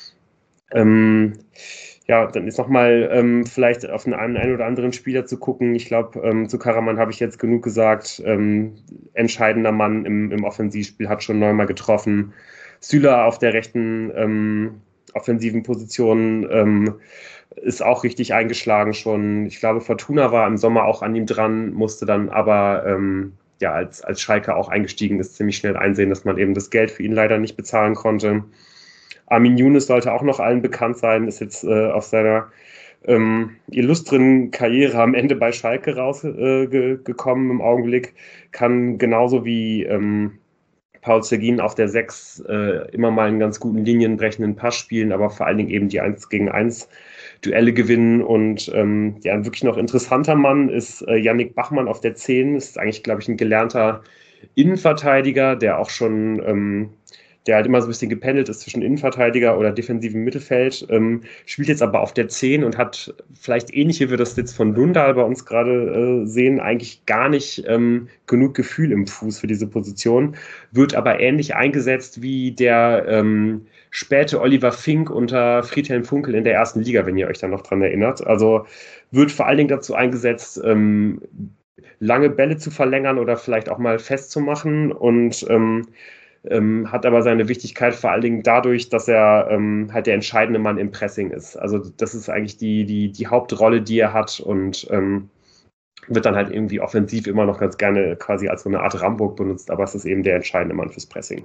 Ja, dann ist nochmal vielleicht auf einen oder anderen Spieler zu gucken. Ich glaube, zu Karaman habe ich jetzt genug gesagt. Entscheidender Mann im Offensivspiel, hat schon neunmal getroffen. Süle auf der rechten offensiven Position ist auch richtig eingeschlagen schon. Ich glaube, Fortuna war im Sommer auch an ihm dran, musste dann aber als Schalke auch eingestiegen ist, ziemlich schnell einsehen, dass man eben das Geld für ihn leider nicht bezahlen konnte. Armin Younes sollte auch noch allen bekannt sein, ist jetzt auf seiner illustren Karriere am Ende bei Schalke rausgekommen im Augenblick, kann genauso wie Paul Seguin auf der 6 immer mal einen ganz guten linienbrechenden Pass spielen, aber vor allen Dingen eben die 1-gegen-1 Duelle gewinnen. Und ein wirklich noch interessanter Mann ist Yannick Bachmann auf der 10, ist eigentlich, glaube ich, ein gelernter Innenverteidiger, der auch schon der halt immer so ein bisschen gependelt ist zwischen Innenverteidiger oder defensivem Mittelfeld, spielt jetzt aber auf der 10 und hat vielleicht ähnlich, wie wir das jetzt von Lundahl bei uns gerade sehen, eigentlich gar nicht genug Gefühl im Fuß für diese Position, wird aber ähnlich eingesetzt wie der späte Oliver Fink unter Friedhelm Funkel in der ersten Liga, wenn ihr euch da noch dran erinnert. Also wird vor allen Dingen dazu eingesetzt, lange Bälle zu verlängern oder vielleicht auch mal festzumachen und hat aber seine Wichtigkeit vor allen Dingen dadurch, dass er halt der entscheidende Mann im Pressing ist. Also das ist eigentlich die Hauptrolle, die er hat und wird dann halt irgendwie offensiv immer noch ganz gerne quasi als so eine Art Rambock benutzt, aber es ist eben der entscheidende Mann fürs Pressing.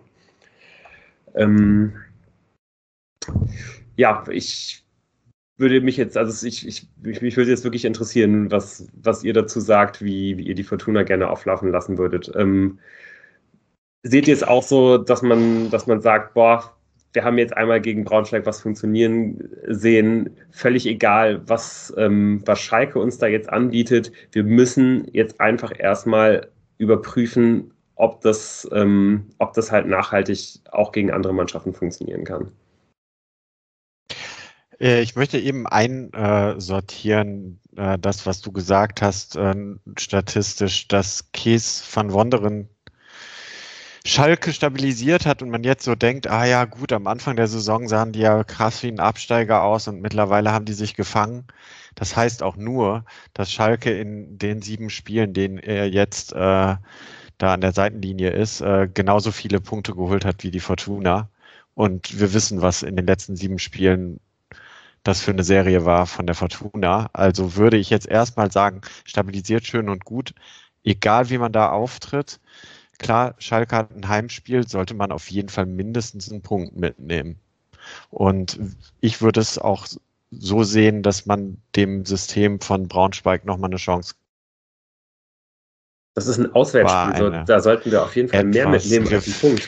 Ich würde mich jetzt, also mich würde jetzt wirklich interessieren, was ihr dazu sagt, wie ihr die Fortuna gerne auflaufen lassen würdet. Seht ihr es auch so, dass man sagt, boah, wir haben jetzt einmal gegen Braunschweig was funktionieren sehen, völlig egal, was Schalke uns da jetzt anbietet. Wir müssen jetzt einfach erstmal überprüfen, ob das halt nachhaltig auch gegen andere Mannschaften funktionieren kann. Ich möchte eben einsortieren, das, was du gesagt hast, statistisch, dass Kees van Wonderen Schalke stabilisiert hat und man jetzt so denkt, ja gut, am Anfang der Saison sahen die ja krass wie ein Absteiger aus und mittlerweile haben die sich gefangen. Das heißt auch nur, dass Schalke in den 7 Spielen, denen er jetzt da an der Seitenlinie ist, genauso viele Punkte geholt hat wie die Fortuna. Und wir wissen, was in den letzten 7 Spielen das für eine Serie war von der Fortuna. Also würde ich jetzt erstmal sagen, stabilisiert schön und gut, egal wie man da auftritt. Klar, Schalke hat ein Heimspiel, sollte man auf jeden Fall mindestens einen Punkt mitnehmen. Und ich würde es auch so sehen, dass man dem System von Braunschweig nochmal eine Chance. Das ist ein Auswärtsspiel, da sollten wir auf jeden Fall mehr mitnehmen als einen Punkt.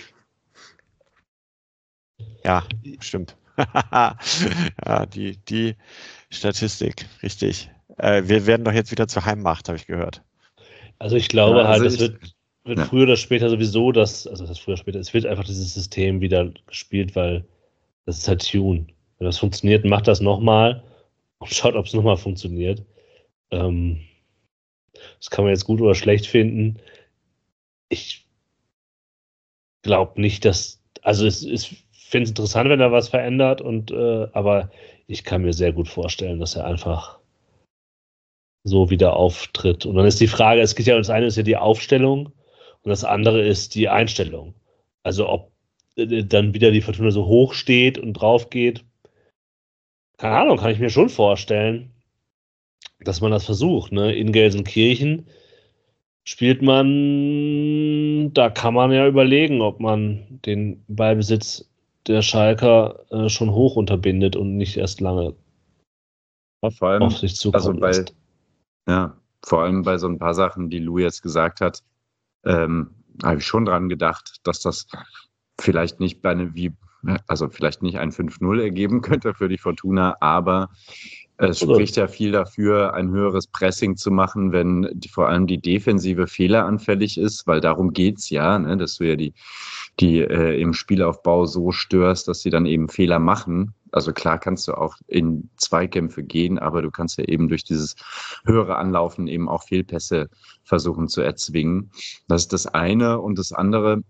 Ja, stimmt. Ja, die Statistik, richtig. Wir werden doch jetzt wieder zur Heimmacht, habe ich gehört. Also ich glaube es wird früher oder später sowieso es wird einfach dieses System wieder gespielt, weil das ist halt Tune. Wenn das funktioniert, macht das nochmal und schaut, ob es nochmal funktioniert. Das kann man jetzt gut oder schlecht finden. Ich glaube nicht, ich finde es interessant, wenn er was verändert, aber ich kann mir sehr gut vorstellen, dass er einfach so wieder auftritt. Und dann ist die Frage, es geht ja, das eine ist ja die Aufstellung und das andere ist die Einstellung. Also ob dann wieder die Fortuna so hoch steht und drauf geht, keine Ahnung, kann ich mir schon vorstellen, dass man das versucht. Ne? In Gelsenkirchen spielt man, da kann man ja überlegen, ob man den Ballbesitz der Schalker schon hoch unterbindet und nicht erst lange vor allem, auf sich zukommen lässt. Vor allem bei so ein paar Sachen, die Lou jetzt gesagt hat, habe ich schon dran gedacht, dass das vielleicht nicht vielleicht nicht ein 5-0 ergeben könnte für die Fortuna, aber Es spricht ja viel dafür, ein höheres Pressing zu machen, wenn vor allem die Defensive fehleranfällig ist, weil darum geht's ja, ne, dass du ja die im Spielaufbau so störst, dass sie dann eben Fehler machen. Also klar kannst du auch in Zweikämpfe gehen, aber du kannst ja eben durch dieses höhere Anlaufen eben auch Fehlpässe versuchen zu erzwingen. Das ist das eine. Und das andere,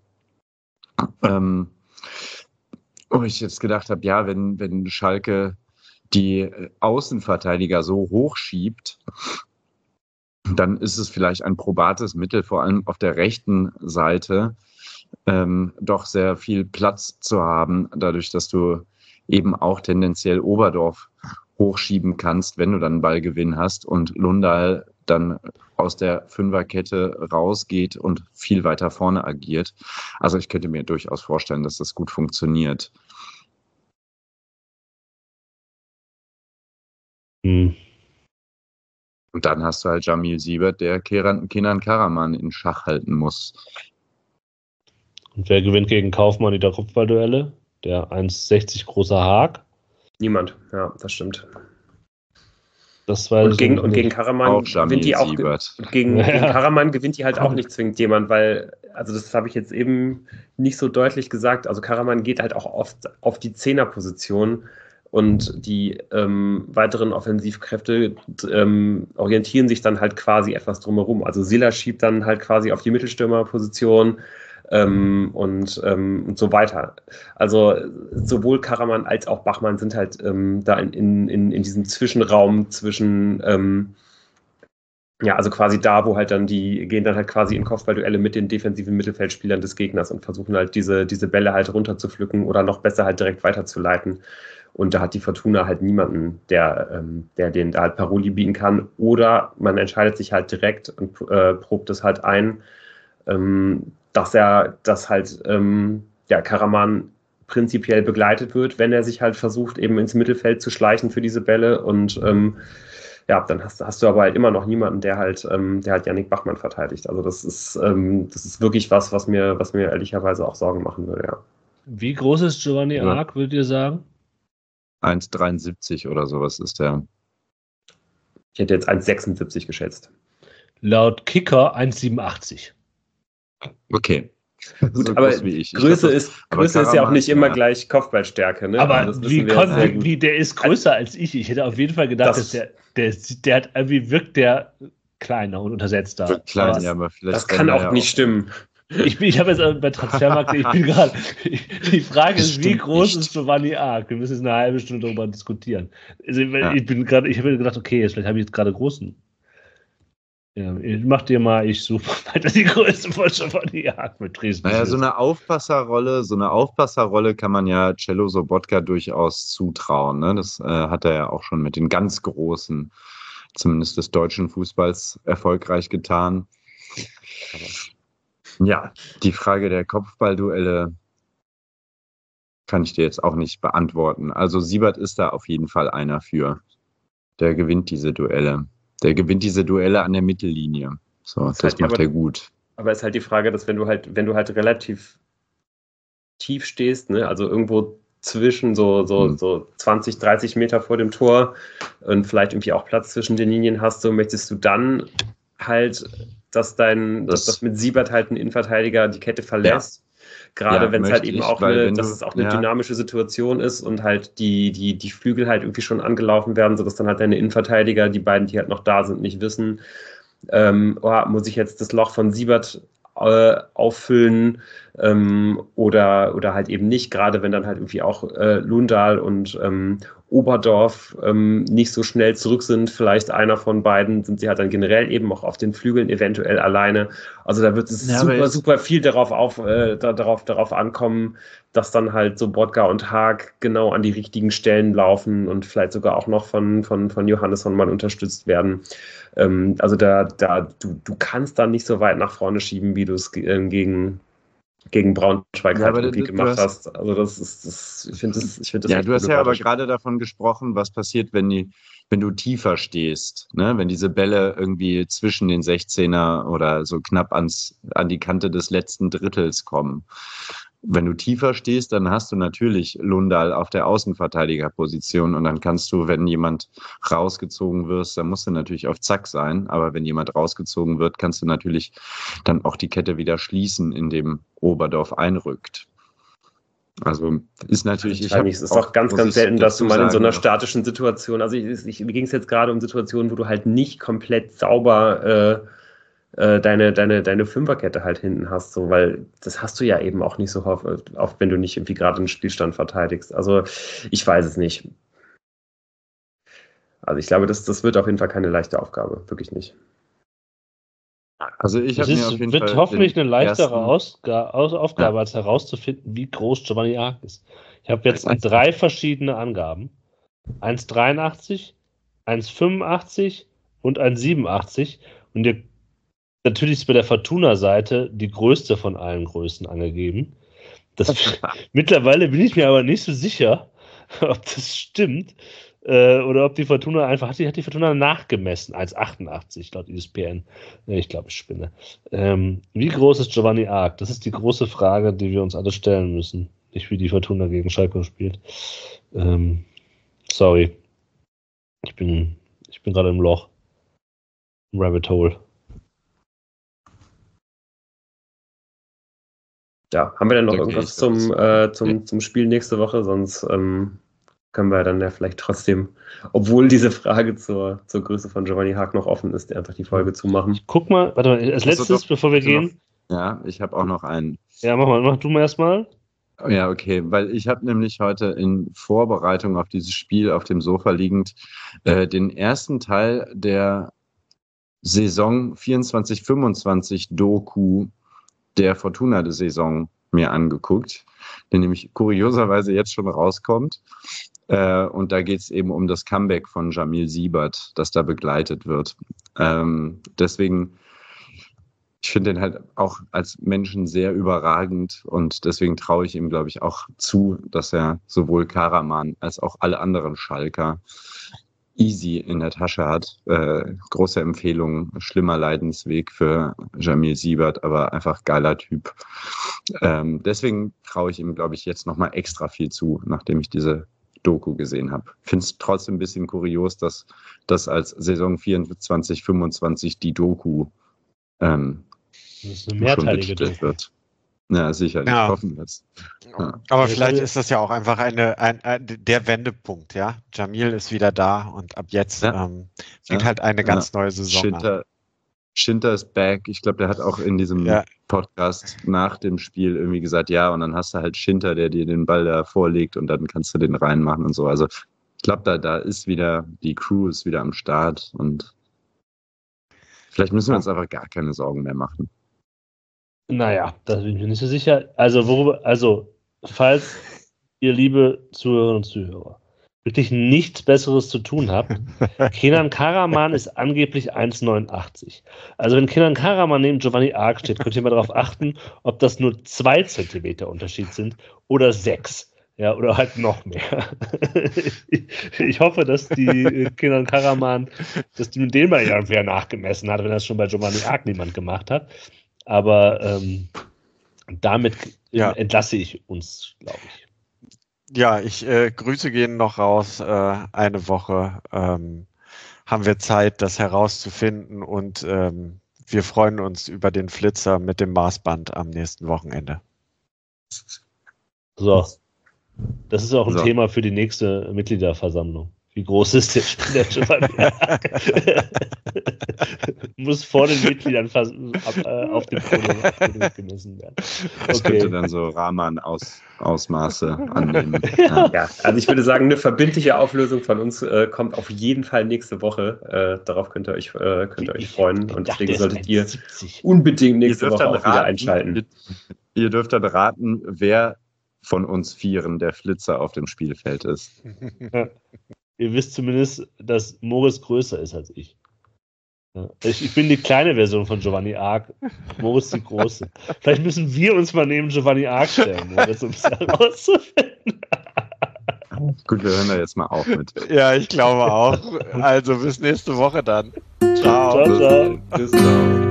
wo ich jetzt gedacht habe, ja, wenn Schalke die Außenverteidiger so hochschiebt, dann ist es vielleicht ein probates Mittel, vor allem auf der rechten Seite, doch sehr viel Platz zu haben, dadurch, dass du eben auch tendenziell Oberdorf hochschieben kannst, wenn du dann einen Ballgewinn hast und Lundahl dann aus der Fünferkette rausgeht und viel weiter vorne agiert. Also ich könnte mir durchaus vorstellen, dass das gut funktioniert. Und dann hast du halt Jamil Siebert, der Kenan Karaman in Schach halten muss. Und wer gewinnt gegen Kaufmann die Kopfballduelle? Der 1,60 große Haag? Niemand, ja, das stimmt. Das war und gegen Karaman gewinnt die auch. Gegen Karaman gewinnt die halt auch nicht zwingend jemand, weil, also das habe ich jetzt eben nicht so deutlich gesagt, also Karaman geht halt auch oft auf die Zehnerposition und die weiteren Offensivkräfte orientieren sich dann halt quasi etwas drumherum. Also Silla schiebt dann halt quasi auf die Mittelstürmerposition und so weiter. Also sowohl Karaman als auch Bachmann sind halt da in diesem Zwischenraum zwischen also quasi da, wo halt dann gehen dann halt quasi in Kopfballduelle mit den defensiven Mittelfeldspielern des Gegners und versuchen halt diese Bälle halt runterzupflücken oder noch besser halt direkt weiterzuleiten. Und da hat die Fortuna halt niemanden, der denen da halt Paroli bieten kann. Oder man entscheidet sich halt direkt und probt es halt ein, dass Karaman prinzipiell begleitet wird, wenn er sich halt versucht, eben ins Mittelfeld zu schleichen für diese Bälle. Und dann hast du aber halt immer noch niemanden, der halt Yannick Bachmann verteidigt. Also das ist wirklich was mir ehrlicherweise auch Sorgen machen würde, ja. Wie groß ist Giovanni Arc, würdet ihr sagen? 1,73 oder sowas ist der. Ich hätte jetzt 1,76 geschätzt. Laut Kicker 1,87. Okay. Gut, so aber Größe ist ja auch nicht immer gleich Kopfballstärke. Ne? Aber der ist größer als ich. Ich hätte auf jeden Fall gedacht, dass der hat irgendwie wirkt der kleiner und untersetzter. Wirkt klein, ja, aber vielleicht das kann auch nicht stimmen. Ich habe jetzt bei Transfermarkt, die Frage ist, wie groß ist Giovanni Arc? Wir müssen jetzt eine halbe Stunde darüber diskutieren. Also ich habe gedacht, okay, vielleicht habe ich jetzt gerade großen. Ja, mach dir mal, ich suche weiter die Größe von Giovanni Arc mit Dresden. Naja, so eine Aufpasserrolle kann man ja Cello Sobotka durchaus zutrauen. Ne? Das hat er ja auch schon mit den ganz Großen, zumindest des deutschen Fußballs, erfolgreich getan. Ja, die Frage der Kopfballduelle kann ich dir jetzt auch nicht beantworten. Also Siebert ist da auf jeden Fall einer für. Der gewinnt diese Duelle. Der gewinnt diese Duelle an der Mittellinie. So, das macht er gut. Aber es ist halt die Frage, dass wenn du halt relativ tief stehst, ne, also irgendwo zwischen so 20, 30 Meter vor dem Tor und vielleicht irgendwie auch Platz zwischen den Linien hast, so möchtest du dann halt, dass mit Siebert halt ein Innenverteidiger die Kette verlässt. Ja. Gerade wenn es halt eben auch eine dynamische Situation ist und halt die Flügel halt irgendwie schon angelaufen werden, sodass dann halt deine Innenverteidiger, die beiden, die halt noch da sind, nicht wissen, muss ich jetzt das Loch von Siebert auffüllen oder halt eben nicht, gerade wenn dann halt irgendwie auch Lundahl und Oberdorf nicht so schnell zurück sind, vielleicht einer von beiden, sind sie halt dann generell eben auch auf den Flügeln eventuell alleine. Also da wird es super viel darauf ankommen, dass dann halt so Bodka und Haag genau an die richtigen Stellen laufen und vielleicht sogar auch noch von Johannesson mal unterstützt werden. Also du kannst da nicht so weit nach vorne schieben, wie du es gegen Braunschweig halt irgendwie gemacht hast. Also ich finde das ja, du hast ja aber gerade davon gesprochen, was passiert, wenn du tiefer stehst, ne? Wenn diese Bälle irgendwie zwischen den 16er oder so knapp an die Kante des letzten Drittels kommen. wenn du tiefer stehst, dann hast du natürlich Lundal auf der Außenverteidigerposition und dann kannst du, wenn jemand rausgezogen wirst, dann musst du natürlich auf Zack sein, aber wenn jemand rausgezogen wird, kannst du natürlich dann auch die Kette wieder schließen, indem Oberdorf einrückt. Also ist natürlich... Es ist auch ganz, ganz selten, dass du mal in so einer statischen Situation, also mir ging es jetzt gerade um Situationen, wo du halt nicht komplett sauber deine Fünferkette halt hinten hast, so, weil das hast du ja eben auch nicht so oft, wenn du nicht irgendwie gerade einen Spielstand verteidigst. Also ich weiß es nicht. Also ich glaube, das wird auf jeden Fall keine leichte Aufgabe, wirklich nicht. Also ich habe mir auf jeden Fall... wird hoffentlich eine leichtere Aufgabe, als herauszufinden, wie groß Giovanni Arc ist. Ich habe jetzt 3 verschiedene Angaben. 1,83, 1,85 und 1,87 und natürlich ist bei der Fortuna-Seite die größte von allen Größen angegeben. Mittlerweile bin ich mir aber nicht so sicher, ob das stimmt oder ob die Fortuna hat die Fortuna nachgemessen, 1,88 laut ESPN. Ich glaube, ich spinne. Wie groß ist Giovanni Arc? Das ist die große Frage, die wir uns alle stellen müssen. Nicht wie die Fortuna gegen Schalke spielt. Sorry. Ich bin gerade im Loch. Im Rabbit Hole. Ja, haben wir denn noch irgendwas zum Spiel nächste Woche? Sonst können wir dann ja vielleicht trotzdem, obwohl diese Frage zur Größe von Giovanni Arc noch offen ist, einfach die Folge zumachen. Guck mal, warte mal, als letztes, bevor wir gehen. Ja, ich habe auch noch einen. Ja, mach du mal erstmal. Ja, okay, weil ich habe nämlich heute in Vorbereitung auf dieses Spiel auf dem Sofa liegend den ersten Teil der Saison 24/25 Doku der Fortuna der Saison mir angeguckt, der nämlich kurioserweise jetzt schon rauskommt. Und da geht es eben um das Comeback von Jamil Siebert, das da begleitet wird. Deswegen, ich finde den halt auch als Menschen sehr überragend und deswegen traue ich ihm, glaube ich, auch zu, dass er sowohl Karaman als auch alle anderen Schalker easy in der Tasche hat. Große Empfehlung, schlimmer Leidensweg für Jamil Siebert, aber einfach geiler Typ. Deswegen traue ich ihm, glaube ich, jetzt nochmal extra viel zu, nachdem ich diese Doku gesehen habe. Finde es trotzdem ein bisschen kurios, dass das als Saison 24/25 die Doku das ist eine mehrteilige Doku wird. Ja, sicherlich. Ja. Hoffen wir es. Ja. Aber vielleicht ist das ja auch einfach der Wendepunkt, ja. Jamil ist wieder da und ab jetzt fängt halt eine ganz neue Saison an. Schinter ist back. Ich glaube, der hat auch in diesem Podcast nach dem Spiel irgendwie gesagt, ja, und dann hast du halt Schinter, der dir den Ball da vorlegt und dann kannst du den reinmachen und so. Also ich glaube, da ist wieder, die Crew ist wieder am Start und vielleicht müssen wir uns einfach gar keine Sorgen mehr machen. Naja, da bin ich mir nicht so sicher. Also, falls ihr liebe Zuhörerinnen und Zuhörer wirklich nichts Besseres zu tun habt, Kenan Karaman ist angeblich 1,89. Also wenn Kenan Karaman neben Giovanni Arc steht, könnt ihr mal darauf achten, ob das nur 2 Zentimeter Unterschied sind oder 6. Ja, oder halt noch mehr. Ich hoffe, dass die Kenan Karaman, dass die mit dem mal irgendwer nachgemessen hat, wenn das schon bei Giovanni Arc niemand gemacht hat. Aber damit entlasse ich uns, glaube ich. Ja, Grüße gehen noch raus. Eine Woche haben wir Zeit, das herauszufinden und wir freuen uns über den Flitzer mit dem Maßband am nächsten Wochenende. So, das ist auch ein Thema für die nächste Mitgliederversammlung. Wie groß ist der Giovanni? Muss vor den Mitgliedern auf dem Podium gemessen werden. Das könnte dann so Rahman-Ausmaße annehmen. Ja, also ich würde sagen, eine verbindliche Auflösung von uns kommt auf jeden Fall nächste Woche. Darauf könnt ihr euch freuen. Und deswegen solltet ihr unbedingt nächste Woche auch wieder einschalten. Ihr dürft dann raten, wer von uns Vieren der Flitzer auf dem Spielfeld ist. Ihr wisst zumindest, dass Moritz größer ist als ich. Ja. Ich bin die kleine Version von Giovanni Arc, Moritz die große. Vielleicht müssen wir uns mal neben Giovanni Arc stellen, Moritz, um es herauszufinden. Gut, wir hören da jetzt mal auf mit. Ja, ich glaube auch. Also bis nächste Woche dann. Ciao. Ciao. Bis dann.